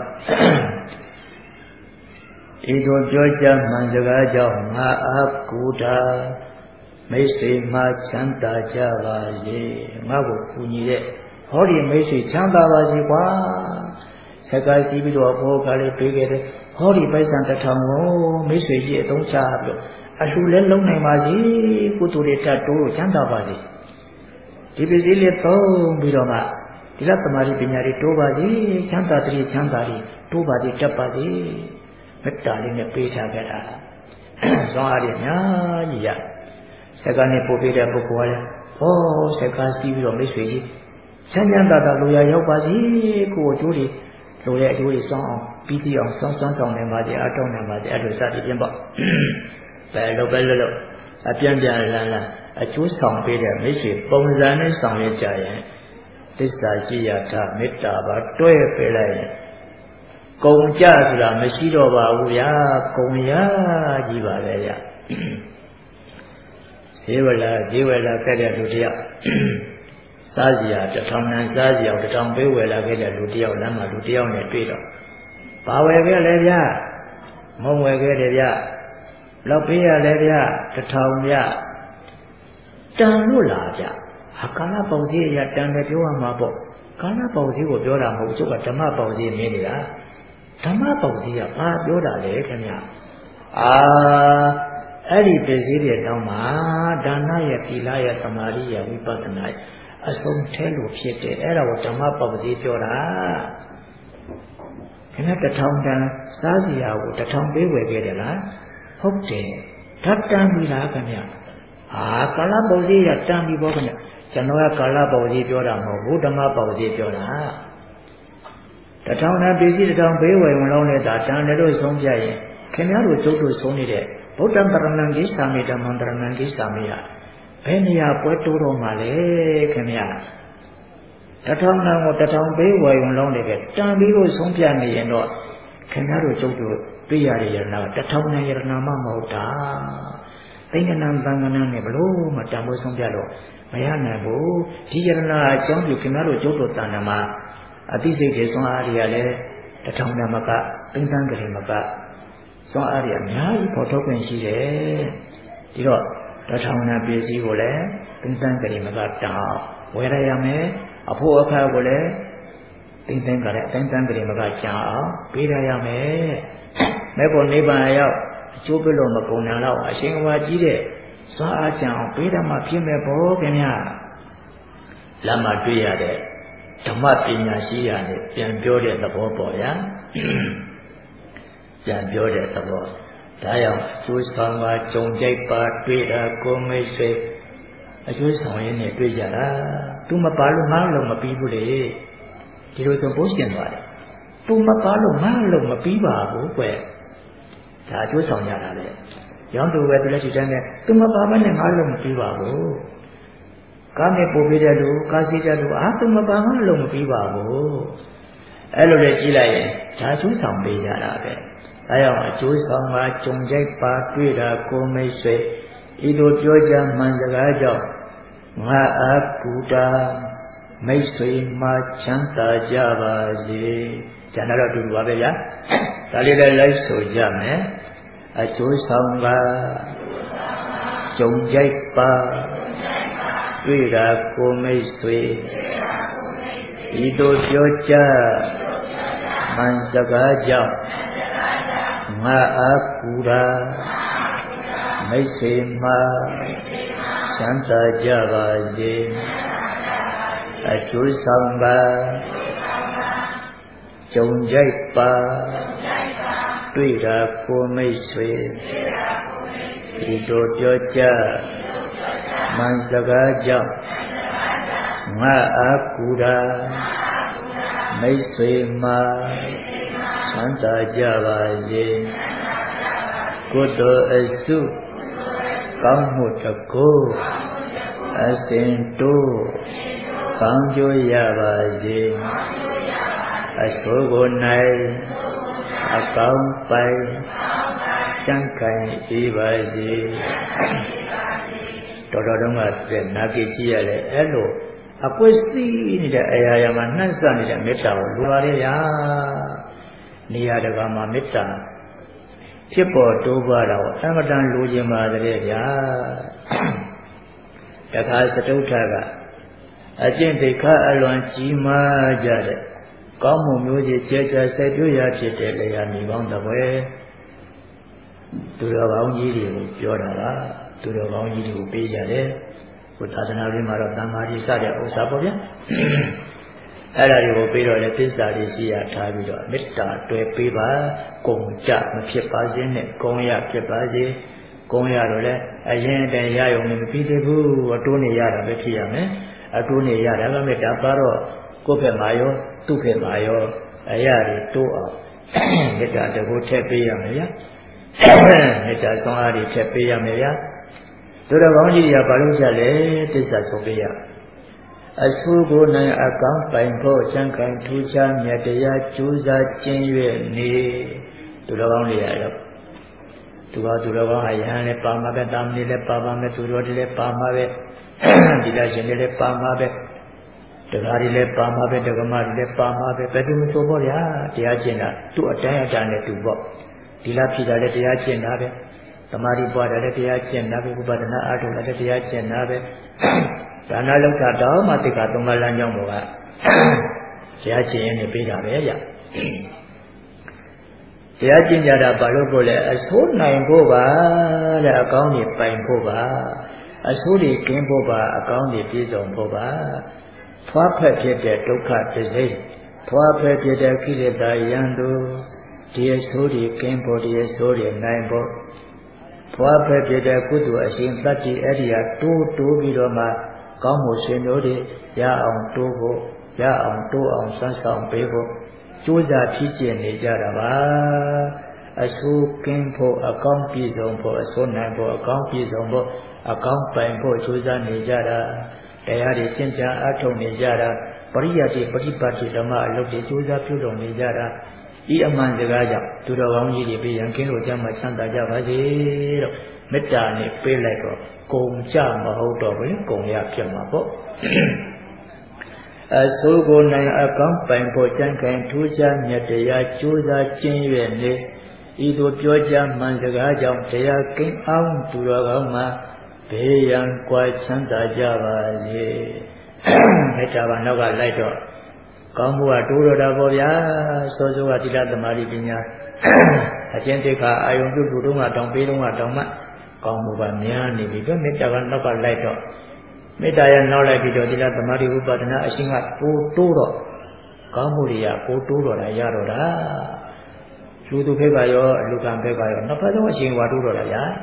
ဤသို့ပြောကြမှန်စကားကြောင့်ငါအားကူတာမိတ်ဆွေမှချမ်းသာကြပါစေငါ့ကိုကူညီတဲ့ဟောဒီမိတ်ဆွေချမ်းသာပါစေကွာစကားရှိပြီးတော့ဘောကလေးပေးခဲ့တယ်ဟောဒီပိုက်ဆံတစ်ထောင်ကိုမိတ်ဆွေကြီးအသုံးချပြီးအလှလဲလုံးနိုင်ပါစေကုသိုလ်တွေတတ်တိုးချမ်းသာပါစေဒီပစ္စည်းလေးသုံးပြီးတော့မှဒီလသမာဓိပညာတွေတိုးပါစေချမ်းသာတည်းချမ်းသာပြီးတိုးပါစေတက်ပါစေမေတ္တာလေးနဲ့ပေးထားကြတာဇောအားရများကြီးရစက္ကနဲ့ပို့ပေးတဲ့ပုဂ္ဂိုလ်ကလည်းဟောစက္ကစီးပြီးတော့မိတ်ဆွေကြီးချမ်းချမ်းသာသာလိုရရောက်ပါစေကိုယ်အကျိုးတွေလိုတဲ့အကျိုးတွေစောင်းအောင်ပြီးပြီးအောင်စောင်းစောင်းဆောင်နေပါစေအထောက်နေပါစေအဲ့လိုစသည်ဖြင့်ပေါ့ဘယ်လိုပဲလို့လို့အပြန်ပြန်လန်းလန်းအကျိုးဆောင်ပေးတဲ့မိတ်ဆွေပုံစံနဲ့ဆောင်ရကြရင်သစ္စာရှိရတာမေတ္တာပါတွဲပေးလိုက်ရင်ကုံကြဆိုတာမရှိတော့ပါဘူးဗျာကုံရကြီးပါလေဗျာဇေဝလာဇေဝလာခဲ့တဲ့လူတယောက်စားစရာတစ်ထောင်တန်စားစရာတစ်ထောင်ပေးဝယ်လာခဲ့တဲ့လူတယောက်လမ်းမှာလူတယောက်နဲ့တွေ့တော့ဘာဝယ်ခဲ့လဲဗျာမုံဝယ်ခဲ့တယ်ဗျာလောက်ပေးရလဲဗျာတစ်ထောင်ဗျာတန်လို့လားဗျာဟာကာလပေါစည်းအရာတန်တယ်ပြောရမှာပေါ့ကာလပေါစည်းကိုပြောတာမဟုတ်ကျုပ်ကဓမ္မပေါစည်းမင်းနေတာဓမ္မပေါစည်းကဘာပြောတာလဲခင်ဗျာအာအဲ့ဒီပစ္စည်းတွေတောင်းမှာဒါနရဲ့သီလရဲ့သမာဓိရဲ့ဝိပဿနာရဲ့အဆုံးထဲလို့ဖြစ်တယ်အဲ့ဒါကိုဓမ္မပေါစည်းပြောတာခင်ဗျာတစ်ထောင်တန်စားစရာကိုတစ်ထောင်ပေးဝယ်ခဲ့တယ်လားဟုတ်တယ်ဓာတ်တန်ပြီလားခင်ဗျာအာကာလပေါစည်းရတန်ပြီပေါ့ခင်ဗျာကျွန်တော်ကကာလပေါစည်းပြောတာမဟုတ်ဘူးဓမ္မပေါစည်းပြောတာတထောင်နဲ့ပစ္စည်းတထောင်ဘေးဝယ်ဝင်လုံးနဲ့ဒါတန်တယ်လို့ဆုံးပြရင်ခင်ဗျားတို့ကျုပ်တို့ဆုံးနေတဲ့ဗုဒ္ဓံတရဏံကိသာမိဓမ္မံတရဏံကိသာမိဟာဘယ်နေရာပွဲတိုးတော့မှလဲခင်ဗျာတထောင်နဲ့ကိုတထောင်ဘေးဝယ်ဝင်လုံးနဲ့ပဲတန်ပြီးလို့ဆုံးပြနေရင်တော့ခင်ဗျားတို့ကျုပ်တို့ပြရတဲ့ယရနာတထောင်နဲ့ယရနာမှမဟုတ်တာသိဉ္ဂနံသံဃနာနဲ့ဘလို့မှတန်ဖို့ဆုံးပြတော့မရနိုင်ဘူးဒီယရနာအကြောင်းပြုခင်ဗျားတို့ကျုပ်တို့တဏ္ဍာမှာအသိစိတ်တွေစွမ်းအားတွေကလည်းတထောင်တမကသိဉ္ဂန်ကလေးမကစွမ်းအားတွေအများကြီးပေါ်ထုတ်ခွင့်ရှိတယ်ဒီတော့တထောင်နာပစ္စည်းကိုလည်းသိဉ္ဂန်ကလေးမကတောင်းဝယ်ရရမယ်အဖို့အခါကိုလည်းသိဉ္ဂန်ကလည်းသိဉ္ဂန်ကလေးမကကြာအောင်ပေးရရမယ်မဲ့ဖို့နိဗ္ဗာန်ရောက်အကျိုးပြလို့မကုန်နိုင်တော့အရှင်ဘုရားကြီးတဲ့စွမ်းအားကြအောင်ပေးရမှဖြစ်မဲ့ဘောခင်ဗျာလမ်းမှာတွေ့ရတဲ့ဓမ္မပညာရှိရနဲ့ပြန်ပြောတဲ့သဘောပေါ့ဗျာပြန်ပြောတဲ့သဘောဒါကြောင့်အကျိုးဆောင်ပါကြုံကြိုက်ပါတွေ့တာကိုမိတ်ဆွေအကျိုးဆောင်ရင်းနဲ့တွေ့ကြတာသူမပါလို့ငါလုံးမပြီးဘူးလေဒီလိုဆိုပိုးရှင်သွားတယ်သူမပါလို့ငါလုံးမပြီးပါဘူးကွဒါအကျိုးဆောင်ကြတာလေရောင်းတူပဲသူလည်းရှိတယ်နဲ့သူမပါမနဲ့ငါလုံးမပြီးပါဘူးကားနဲ့ပို့ပေးတဲ့လူကားစီးတဲ့လူအာသူမပါငါလုံးမပြီးပါဘူးအဲ့လိုလေကြည့်လိုက်ရင်ဒါအကျိုးဆောင်ပေးကြတာပဲဒါကြောင့်အကျိုးဆောင်ကကြုံကြိုက်ပါတွေ့တာကိုမိတ်ဆွေဤသို့ပြောကြမှန်စကားကြောင့်ငါအာကူတာမိတ်ဆွေမှချမ်းသာကြပါစေကျန်တော့အတူတူပါပဲဗျာဒါလေးလည်းလိုက်ဆိုကြမယ်အကျိုးဆောင်ကကြုံကြိုက်ပါတွေ့တာကိုမိတ်ဆွေဤသို့ပြောကြမှန်စကားကြောင့်ငါအားကူတာမိတ်ဆွေမှချမ်းသာကြပါစေအကျိုးဆောင်ပါကြုံကြိုက်ပါတွေ့တာကိုမိတ်ဆွေဤသို့ပြောကြမှန်စကားကြောင့်ငါအားကူတာမိတ်ဆွေမှချမ်းသာကြပါစေကုသိုလ်အစုကောင်းမှုတကူအစဉ်တိုးကောင်းကျိုးရပါစေအဆိုးကို၌အကောင်းပိုင်ကြံ့ခိုင်အေးပါစေတော်တော်တော့ကတဲ့နာကြည့်ကြည့်ရတယ်အဲ့လိုအကွက်စီးနေတဲ့အရာရာမှာနှံ့စနေတဲ့မေတ္တာကိုလိုပါလေဗျာနေရာတကာမှာမေတ္တာဖြစ်ပေါ်တိုးပွားတာကိုအမတန်လိုချင်ပါတယ်ဗျာတခါစတုထကအကျင့်ဒိဋ္ဌအလွန်ကြီးမားကြတဲ့ကောင်းမှုမျိုးကြီးကျဲကျဲစိုက်ပျိုးရဖြစ်တဲ့လေယာမြေကောင်းတဲ့ဘွယ်သူတော်ကောင်းကြီးတွေကိုပြောတာကသူတော်ကောင်းကြီးတွေကိုပေးကြတယ်ဘုရားသာသနာ့ရေးမှာတော့တမ္မာတိစတဲ့ဥစ္စာပေါ့ဗျာအဲ့ဒါတွေကိုပေးတော့လေသစ္စာတွေရှိရထားပြီးတော့မေတ္တာတွေ့ပေးပါကုံကြမဖြစ်ပါစေနဲ့ကုံရဖြစ်ပါစေကုံရတော့လေအရင်တည်းရရုံနဲ့မပြီးသေးဘူးအတိုးနေရတာပဲဖြစ်ရမယ်အတိုးနေရတာကမေတ္တာပါတော့ကိုယ့်ဘက်မှာရောသူ့ဘက်မှာရောအရာတွေတိုးအောင်မေတ္တာတကူထည့်ပေးရမယ်ဗျာမေတ္တာဆောင်အားတွေထည့်ပေးရမယ်ဗျာသူတော်ကောင်းကြီးတွေကဘာလို့ကြလဲသစ္စာဆုံးပေးရအဆိုးကိုနိုင်အကောင်းပိုင်ဖို့စံခိုင်ထူးခြားမြတ်တရားကြိုးစားကျင့်၍နေသူတော်ကောင်းတွေရတော့သူကသူတော်ကောင်းအရဟန်းလည်းပါမှာပဲတာမဏေလည်းပါပါမယ်သူတော်တွေလည်းပါမှာပဲဒီလားရှင်တွေလည်းပါမှာပဲတရားတွေလည်းပါမှာပဲဒဂမတွေလည်းပါမှာပဲဘယ်သူမဆိုပေါ့ဗျာတရားကျင့်တာသူ့အတိုင်းအတာနဲ့သူပေါ့ဒီလားဖြစ်တာလည်းတရားကျင့်တာပဲသမာဓိပွားတာလည်းတရားကျင့်တာပဲဥပဒနာအားထုတ်တာလည်းတရားကျင့်တာပဲဒါနလောက်တာတော့မှတိက္ခာသုံးပါးလမ်းကြောင်းပေါ်ကတရားကျင့်ရင်ပြီးတာပဲဗျတရားကျင့်ကြတာဘာလို့ကိုလဲအဆိုးနိုင်ဖို့ပါတဲ့အကောင်းကြီးပိုင်ဖို့ပါအဆိုးတွေကင်းဖို့ပါအကောင်းကြီးပြည့်စုံဖို့ပါဖွားဖက်ဖြစ်တဲ့ဒုက္ခတစိမ့်ဖွားဖက်ဖြစ်တဲ့ကိလေသာယံတို့ဒီအဆိုးတွေကင်းဖို့ဒီအဆိုးတွေနိုင်ဖို့ဖွားဖက်ဖြစ်တဲ့ကုသိုလ်အရှင်တတ္တိအဲ့ဒီဟာတိုးတိုးပြီးတော့မှကောင်းမှုဆွေမျိုးတွေရအောင်တိုးဖို့ရအောင်တိုးအောင်ဆွမ်းဆောင်ပေးဖို့ကြိုးစားဖြစ်ကျင်နေကြတာပါအဆိုးကင်းဖို့အကောင်းပြည့်စုံဖို့အဆိုးနိုင်ဖို့အကောင်းပြည့်စုံဖို့အကောင်းပိုင်ဖို့ကြိုးစားနေကြတာတရားတွေကျင့်ကြံအားထုတ်နေကြတာပရိယတ်တွေပฏิပတ်တွေဓမ္မအလုပ်တွေကြိုးစားပြုလုပ်နေကြတာဤအမှန်စကားကြောင့်သူတော်ကောင်းကြီးတွေပြရန်ကင်းလို့ကြမှာချမ်းသာကြပါစေတော့မေတ္တာနဲ့ပေးလိုက်တော့ကုံကြမဟုတ်တော့ဘူးကုံရဖြစ်မှာပေါ့အဆိုးကိုနိုင်အကောင်းပိုင်ဖို့ကြံခိုင်ထူးခြားမြတ်တရားကြိုးစားခြင်း၍နေဤသို့ပြောကြမှန်စကားကြောင့်တရားကင်းအောင်သူတော်ကောင်းမှာဘေးရန်ကွာချမ်းသာကြပါစေမေတ္တာဘာနောက်ကလိုက်တော့ကောင်းမှုကတိုးတော့တာပေါ့ဗျာစောစောကသီလသမာဓိပညာအကျင့်တိခါအာယုံပြုလူတုံးကတောင်ပေးတုံးကတောင်မှကောင်းမှုကများနေပြီတော့မေတ္တာကနောက်ကလိုက်တော့မေတ္တာရနောက်လိုက်ပြီးတော့သီလသမာဓိဥပဒနာအရှင်ကပိုတိုးတော့ကောင်းမှုတွေကပိုတိုးတော့တာရတော့တာလူသူဖိတ်ပါရောအလူကံဖိတ်ပါရောနှစ်ဖက်လုံးအရှင်ဝါတိုးတော့တာဗျာ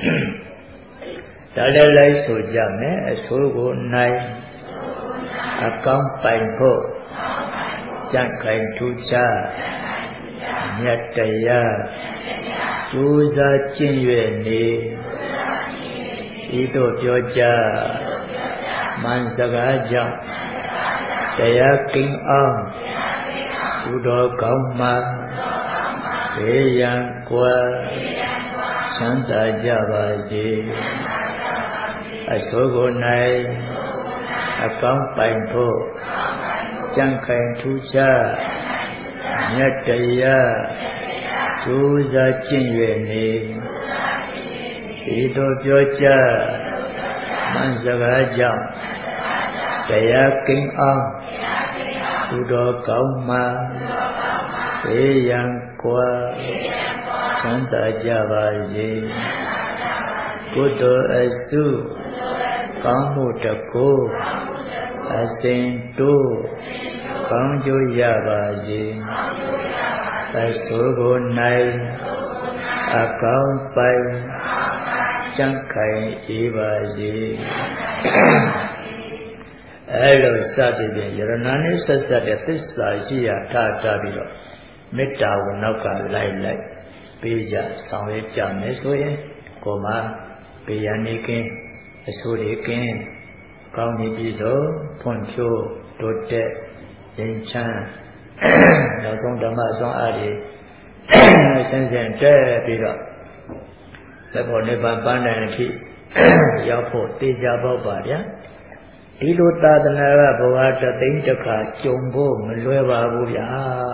ဒါလည်းလိုက်ဆိုကြမယ်အဆိုးကိုနိုင်အကောင်းပိုင်ဖို့ကြံ့ခိုင်ထူးခြားမြတ်တရားကြိုးစားကျင့်၍နေဤသို့ပြောကြမှန်စကားကြောင့်တရားကင်းအောင်သူတော်ကောင်းမှဘေးရန်ကွာချမ်းသာကြပါစေအဆိုးကိုနိုင်အကောင်းပိုင်ဖို့ကြံ့ခိုင်ထူးခြားမြတ်တရားကြိုးစားကျင့်၍နေဤသို့ပြောကြမှန်စကားကြောင့်တရားကင်းအောင်သူတော်ကောင်းမှဘေးရန်ကွာချမ်းသာကြပါစေကုသိုလ်အစုကောင်းမှုတကူအစဉ်တိုးကောင်းကျိုးရပါစေအဆိုးကိုနိုင်အကောင်းပိုင်ကြံ့ခိုင်အေးပါစေအဲလိုစသည်ဖြင့်ယရဏနဲ့ဆက်ဆက်တဲ့သစ္စာရှိရာထားထားပြီးတော့မေတ္တာကိုနောက်ကလိုက်လိုက်ပေးကြဆောင်ရွက်ကြမယ်ဆိုရင်ကိုယ်မှာဘေးရန်နေကင်းအဆိုးတွေကင်းကောင်းနေပြီဆိုဖွံ့ဖြိုးတိုးတက်ရင်းချမ်းနောက်ဆုံးဓမ္မဆောင်အားဖြင့်ဆင်းဆင်းတက်ပြီးတော့လက်ပေါ်နိဗ္ဗာန်ပန်းတိုင်အထိရောက်ဖို့တေချာပေါ့ပါဗျာဒီလိုသာသနာ့ဘဝတသိန်းတစ်ခါကြုံဖို့မလွယ်ပါဘူးဗျာ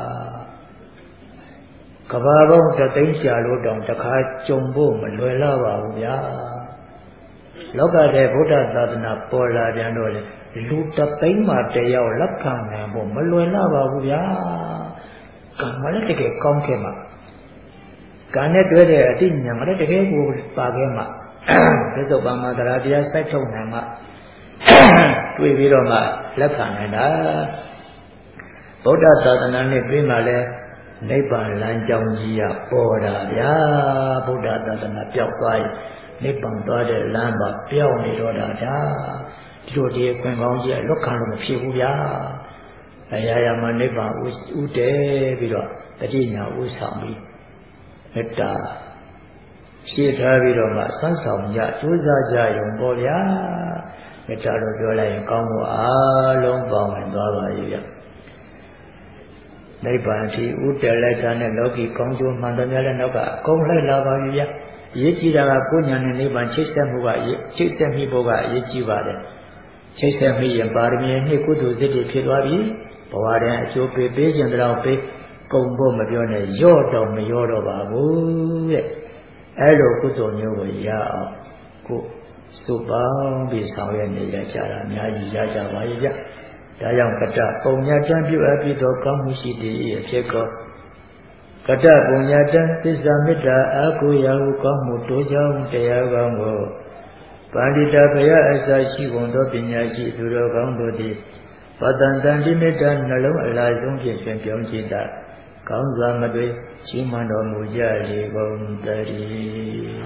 ကဘာပေါင်းတသိန်းရှာလို့တောင်တစ်ခါကြုံဖို့မလွယ်လာပါဘူးဗျာလောကထဲဗုဒ္ဓသာသနာပေါ်လာပြန်တော့လေလူတသိန်းမှတယောက်လက်ခံနိုင်ဖို့မလွယ်လာပါဘူးဗျာကံကလည်းတကယ်ကောင်းခဲ့မှာကံနဲ့တွဲတဲ့အတိညာကလည်းတကယ်ကိုပါခဲ့မှာသစ္စုပ္ပန်မှာတရားတရားစိုက်ထုတ်နိုင်မှာတွေ့ပြီးတော့မှလက်ခံနိုင်တာဗုဒ္ဓသာသနာနဲ့တွေ့မှလည်းနိဗ္ဗာန်လမ်းကြောင်းကြီးကပေါ်တာဗျာဗုဒ္ဓသာသနာပျောက်သွားရင်နိဗ္ဗာန်သွားတဲ့လမ်းပါပျောက်နေတော့တာဗျာဒီလိုဒီခွင့်ကောင်းကြီးကလွတ်ခံလို့မဖြစ်ဘူးဗျာအရာရာမှာနိဗ္ဗာန်ဥတည်ပြီးတော့တတိညာဥဆောင်ပြီးမေတ္တာရှင်းထားပြီးတော့မှဆန်းဆောင်ကြကြိုးစားကြရုံပေါ့ဗျာမေတ္တာလို့ပြောလိုက်ရင်ကောင်းဖို့အားလုံးပေါင်းဝင်သွားပါရဲ့ဗျနိဗ္ဗာန်ရှိဥတည်လိုက်တာနဲ့လောကီကောင်းကျိုးမှန်သမျှလည်းနောက်ကအကုန်လိုက်လာပါပြီဗျအရေးကြီးတာကကိုယ်ဉာဏ်နဲ့နိဗ္ဗာန်ချိတ်ဆက်မှုကချိတ်ဆက်မိဖို့ကအရေးကြီးပါတယ်ချိတ်ဆက်မိရင်ပါရမီနှစ်ကုသိုလ်စိတ်တွေဖြစ်သွားပြီဘဝတည်းအကျိုးပေးပေးခြင်းတော့ပေးကုန်ဖို့မပြောနဲ့ရော့တော့မရော့တော့ပါဘူးတဲ့အဲ့လိုကုသိုလ်မျိုးကိုရအောင်ကိုစုပေါင်းပြီးဆောင်ရွက်နေကြတာအများကြီးရကြပါရဲ့ဗျဒါကြောင့်ကတ္တပုံညာတံပြုအပ်ပြီးသောကောင်းမှုရှိသည်အဖြစ်ကောကတ္တပုံညာတံသစ္စာမေတ္တာအာကိုရာဟုကောင်းမှုတိုးကြောင်းတရားကောင်းကိုပါဠိတာဘုရားအစရှိကုန်သောပညာရှိသူတော်ကောင်းတို့သည်ပတ္တန်တန်ဒီမေတ္တာနှလုံးအလားဆုံးဖြင့်ပြန်ပြောင်းကြည့်တာကောင်းစွာမတွေ့ရှိမှန်တော်မူကြလေကုန်တည်း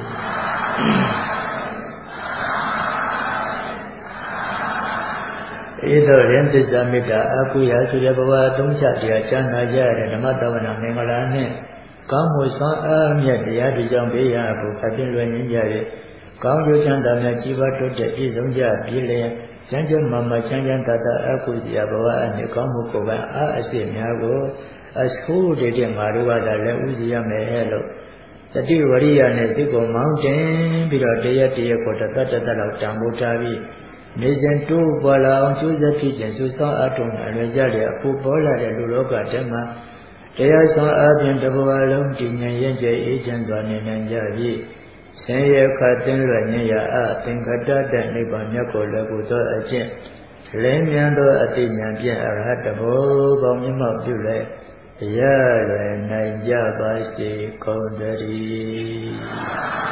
ဧသောရင်သစ္စာမေတ္တာအကုယဆိုတဲ့ဘဝသုံးချက်တရားကျမ်းနာကြရတဲ့ဓမ္မတဝနာမင်္ဂလာနှင့်ကောင်းမှုစွမ်းအားမြတ်တရားဒီကြောင့်ပေးရဖို့အပြည့်လွယ်နေကြရဲ့ကောင်းကျိုးချမ်းသာများကြီးပွားတိုးတက်ပြည့်စုံကြပြီလျင်ကျမ်းကျမ်းမာမာချမ်းချမ်းသာသာအကုသရာဘဝအနှင့်ကောင်းမှုကိုယ်ပိုင်အားအစစ်များကိုအဆိုးတဲ့တဲ့ငါတို့ကလည်းဥစီရမယ်လို့တတိဝရိယနဲ့စိတ်ကိုမောင်းတင်ပြီးတော့တရားတရားကိုတတ်တတ်လောက်တံမိုးထားပြီးနေစဉ်တိုးပေါ်လာအောင်ကျိုးစားဖြစ်ခြင်းစုဆောင်အထုံအလွယ်ကြတဲ့အဖို့ပေါ်လာတဲ့လူလောကတည်းမှာတရားဆောင်အပြင်တဘဝလုံးတည်ငြိမ်ရကြအေးချမ်းစွာနေနိုင်ကြပြီဆင်းရဲခတ်သိမ်းလွယ်နေရအသင်္ခတတနိဗ္ဗာန်မြတ်ကိုလည်းကိုသောအကျင့်လင်းမြန်သောအတိညာဖြင့်အရဟတဘောပေါင်းမြတ်မောက်ပြုလဲရလွယ်နိုင်ကြပါစေကုန်သတည်း